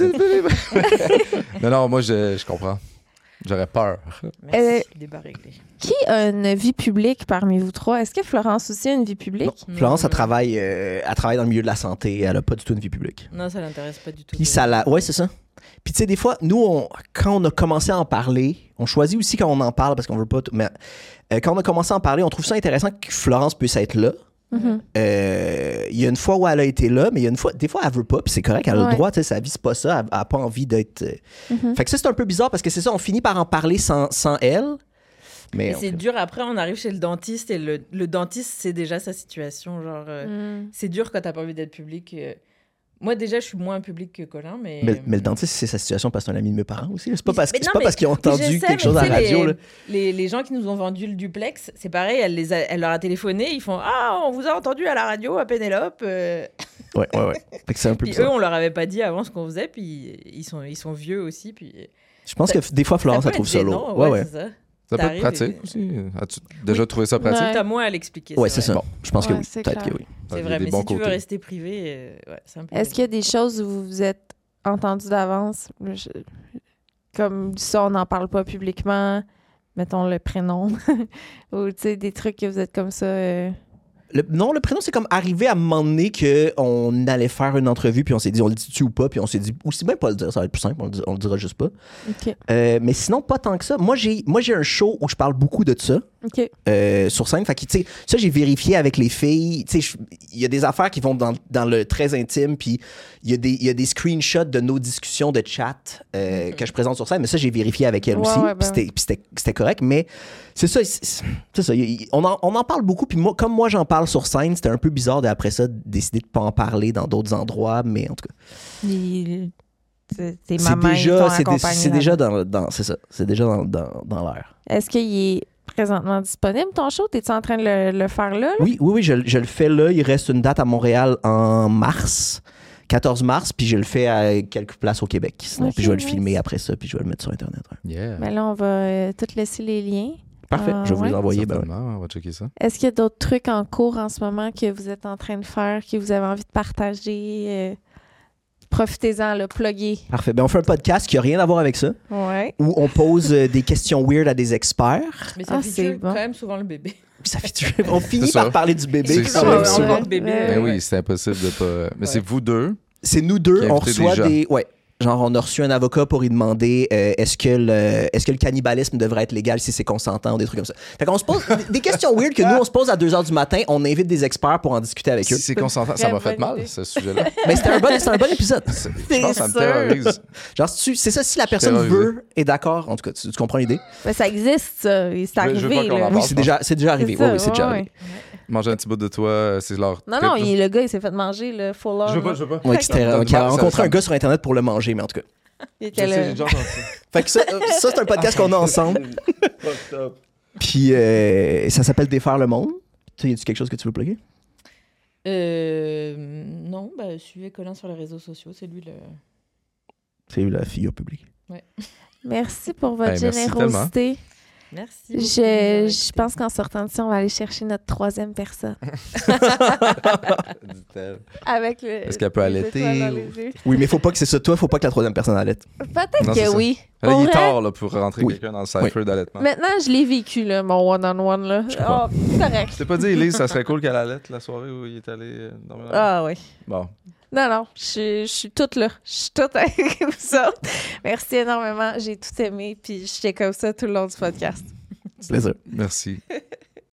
Non, moi, je comprends. J'aurais peur. Merci, débat réglé. Qui a une vie publique parmi vous trois? Est-ce que Florence aussi a une vie publique? Non. Florence, Non. elle travaille dans le milieu de la santé. Elle a pas du tout une vie publique. Non, ça l'intéresse pas du tout. Puis ça la... Ouais, c'est ça. Puis tu sais, des fois, nous, quand on a commencé à en parler, on choisit aussi quand on en parle parce qu'on veut pas... Mais quand on a commencé à en parler, on trouve ça intéressant que Florence puisse être là. Mhm. Il y a une fois où elle a été là, mais il y a une fois, des fois, elle veut pas, puis c'est correct, elle a Ouais. le droit, tu sais, sa vie, c'est pas ça, elle a pas envie d'être... Mhm. Fait que ça, c'est un peu bizarre parce que c'est ça, on finit par en parler sans elle, mais... Et c'est dur, après, on arrive chez le dentiste et le dentiste, c'est déjà sa situation. Genre, Mm. c'est dur quand t'as pas envie d'être public. Moi, déjà, je suis moins public que Colin, mais... Mais le dentiste, c'est sa situation parce que c'est un ami de mes parents aussi. là. C'est pas Mais- parce, mais c'est non, pas mais- parce qu'ils ont Puis entendu je sais, quelque chose mais à tu la sais, radio. Là. Les gens qui nous ont vendu le duplex, c'est pareil, elle leur a téléphoné, ils font « Ah, on vous a entendu à la radio, à Pénélope Ouais. Fait que c'est un peu Puis eux, bizarre. on leur avait pas dit avant ce qu'on faisait, puis ils sont vieux aussi, puis... Je pense que des fois, Florence, peut elle trouve être ça gênant, lourd. ouais, c'est ça. Ça peut être T'arrives pratique et- aussi. As-tu déjà trouvé ça pratique? Ouais. T'as moins à l'expliquer. Ouais, c'est vrai. ça. Bon. Je pense que Ouais, oui. c'est Peut-être clair. que oui. Il y C'est a vrai, des mais bons si tu veux côtés. rester privé, ouais, c'est un peu... Est-ce qu'il y a des choses où vous vous êtes entendu d'avance? Comme ça, on n'en parle pas publiquement. mettons, le prénom? Ou, tu sais, des trucs que vous êtes comme ça... Non, le prénom, c'est comme arrivé à un moment donné qu'on allait faire une entrevue, puis on s'est dit, on le dit-tu ou pas, puis on s'est dit, aussi bien pas le dire, ça va être plus simple, on le dira juste pas. OK. Mais sinon, pas tant que ça. Moi, j'ai un show où je parle beaucoup de ça. OK. Sur scène. Fait que, tu sais, ça, j'ai vérifié avec les filles. Tu sais, il y a des affaires qui vont dans le très intime, puis il y a des screenshots de nos discussions de chat que je présente sur scène, mais ça, j'ai vérifié avec elles aussi. Puis c'était correct, mais c'est ça. C'est ça. On en parle beaucoup, puis moi, comme moi, j'en parle sur scène, c'était un peu bizarre d'après ça décider de pas en parler dans d'autres endroits, mais en tout cas. C'est déjà dans c'est ça. C'est déjà dans l'air. Est-ce qu'il est présentement disponible, ton show? T'es-tu en train de le faire là? Oui, je le fais là. Il reste une date à Montréal en mars, 14 mars, puis je le fais à quelques places au Québec. Sinon, puis je vais le filmer après ça, puis je vais le mettre sur Internet. Yeah. Ben là, on va tout laisser les liens. Parfait, je vais vous les envoyer. On va checker ça. Est-ce qu'il y a d'autres trucs en cours en ce moment que vous êtes en train de faire, que vous avez envie de partager? Profitez-en, là, pluguez. Parfait. Ben, on fait un podcast qui n'a rien à voir avec ça. Ouais. Où on pose des questions weird à des experts. Mais ça feature quand même souvent le bébé. On finit par parler du bébé. C'est quand même ça. souvent. Le bébé. Ben oui, c'est impossible de pas. Mais c'est vous deux. C'est nous deux. On reçoit des. Ouais. Genre, on a reçu un avocat pour lui demander est-ce que le cannibalisme devrait être légal si c'est consentant ou des trucs comme ça. Fait qu'on se pose des questions weird que nous, on se pose à 2h du matin. On invite des experts pour en discuter avec eux. Si c'est consentant, ça m'a fait mal, ce sujet-là. Mais c'était un bon épisode. Je pense que ça me terrorise. Genre, c'est ça, si la personne veut, est d'accord, en tout cas, tu comprends l'idée? Mais ça existe, ça. C'est arrivé. Là. Oui, c'est déjà arrivé. Oui, c'est déjà arrivé. Manger un petit bout de toi, c'est leur. Non, le gars, il s'est fait manger le full on. Je veux pas. Oui, qui a rencontré un gars sur Internet pour le manger, mais en tout cas. J'ai déjà entendu ça. Fait que ça c'est un podcast qu'on a ensemble. Puis ça s'appelle Défaire le monde. Tu y a-tu quelque chose que tu veux plugger? Non, suivez Colin sur les réseaux sociaux, c'est lui le... C'est lui la figure publique. Ouais. Merci pour votre générosité. Merci. Je pense qu'en sortant d'ici, on va aller chercher notre 3e personne. Dit-elle. Avec Est-ce qu'elle peut allaiter? Oui, mais faut pas que c'est ça. Toi, faut pas que la 3e personne allaite. Peut-être que oui. Là, il est tard là, pour rentrer quelqu'un dans le cypher d'allaitement. Maintenant, je l'ai vécu, là, mon one-on-one. Là. Correct. Je t'ai pas dit, Elise, ça serait cool qu'elle allaite la soirée où il est allé dormir. Ah oui. Bon. Non, je suis toute là. Je suis toute avec vous autres. Merci énormément. J'ai tout aimé, puis j'étais comme ça tout le long du podcast. Plaisir. Merci.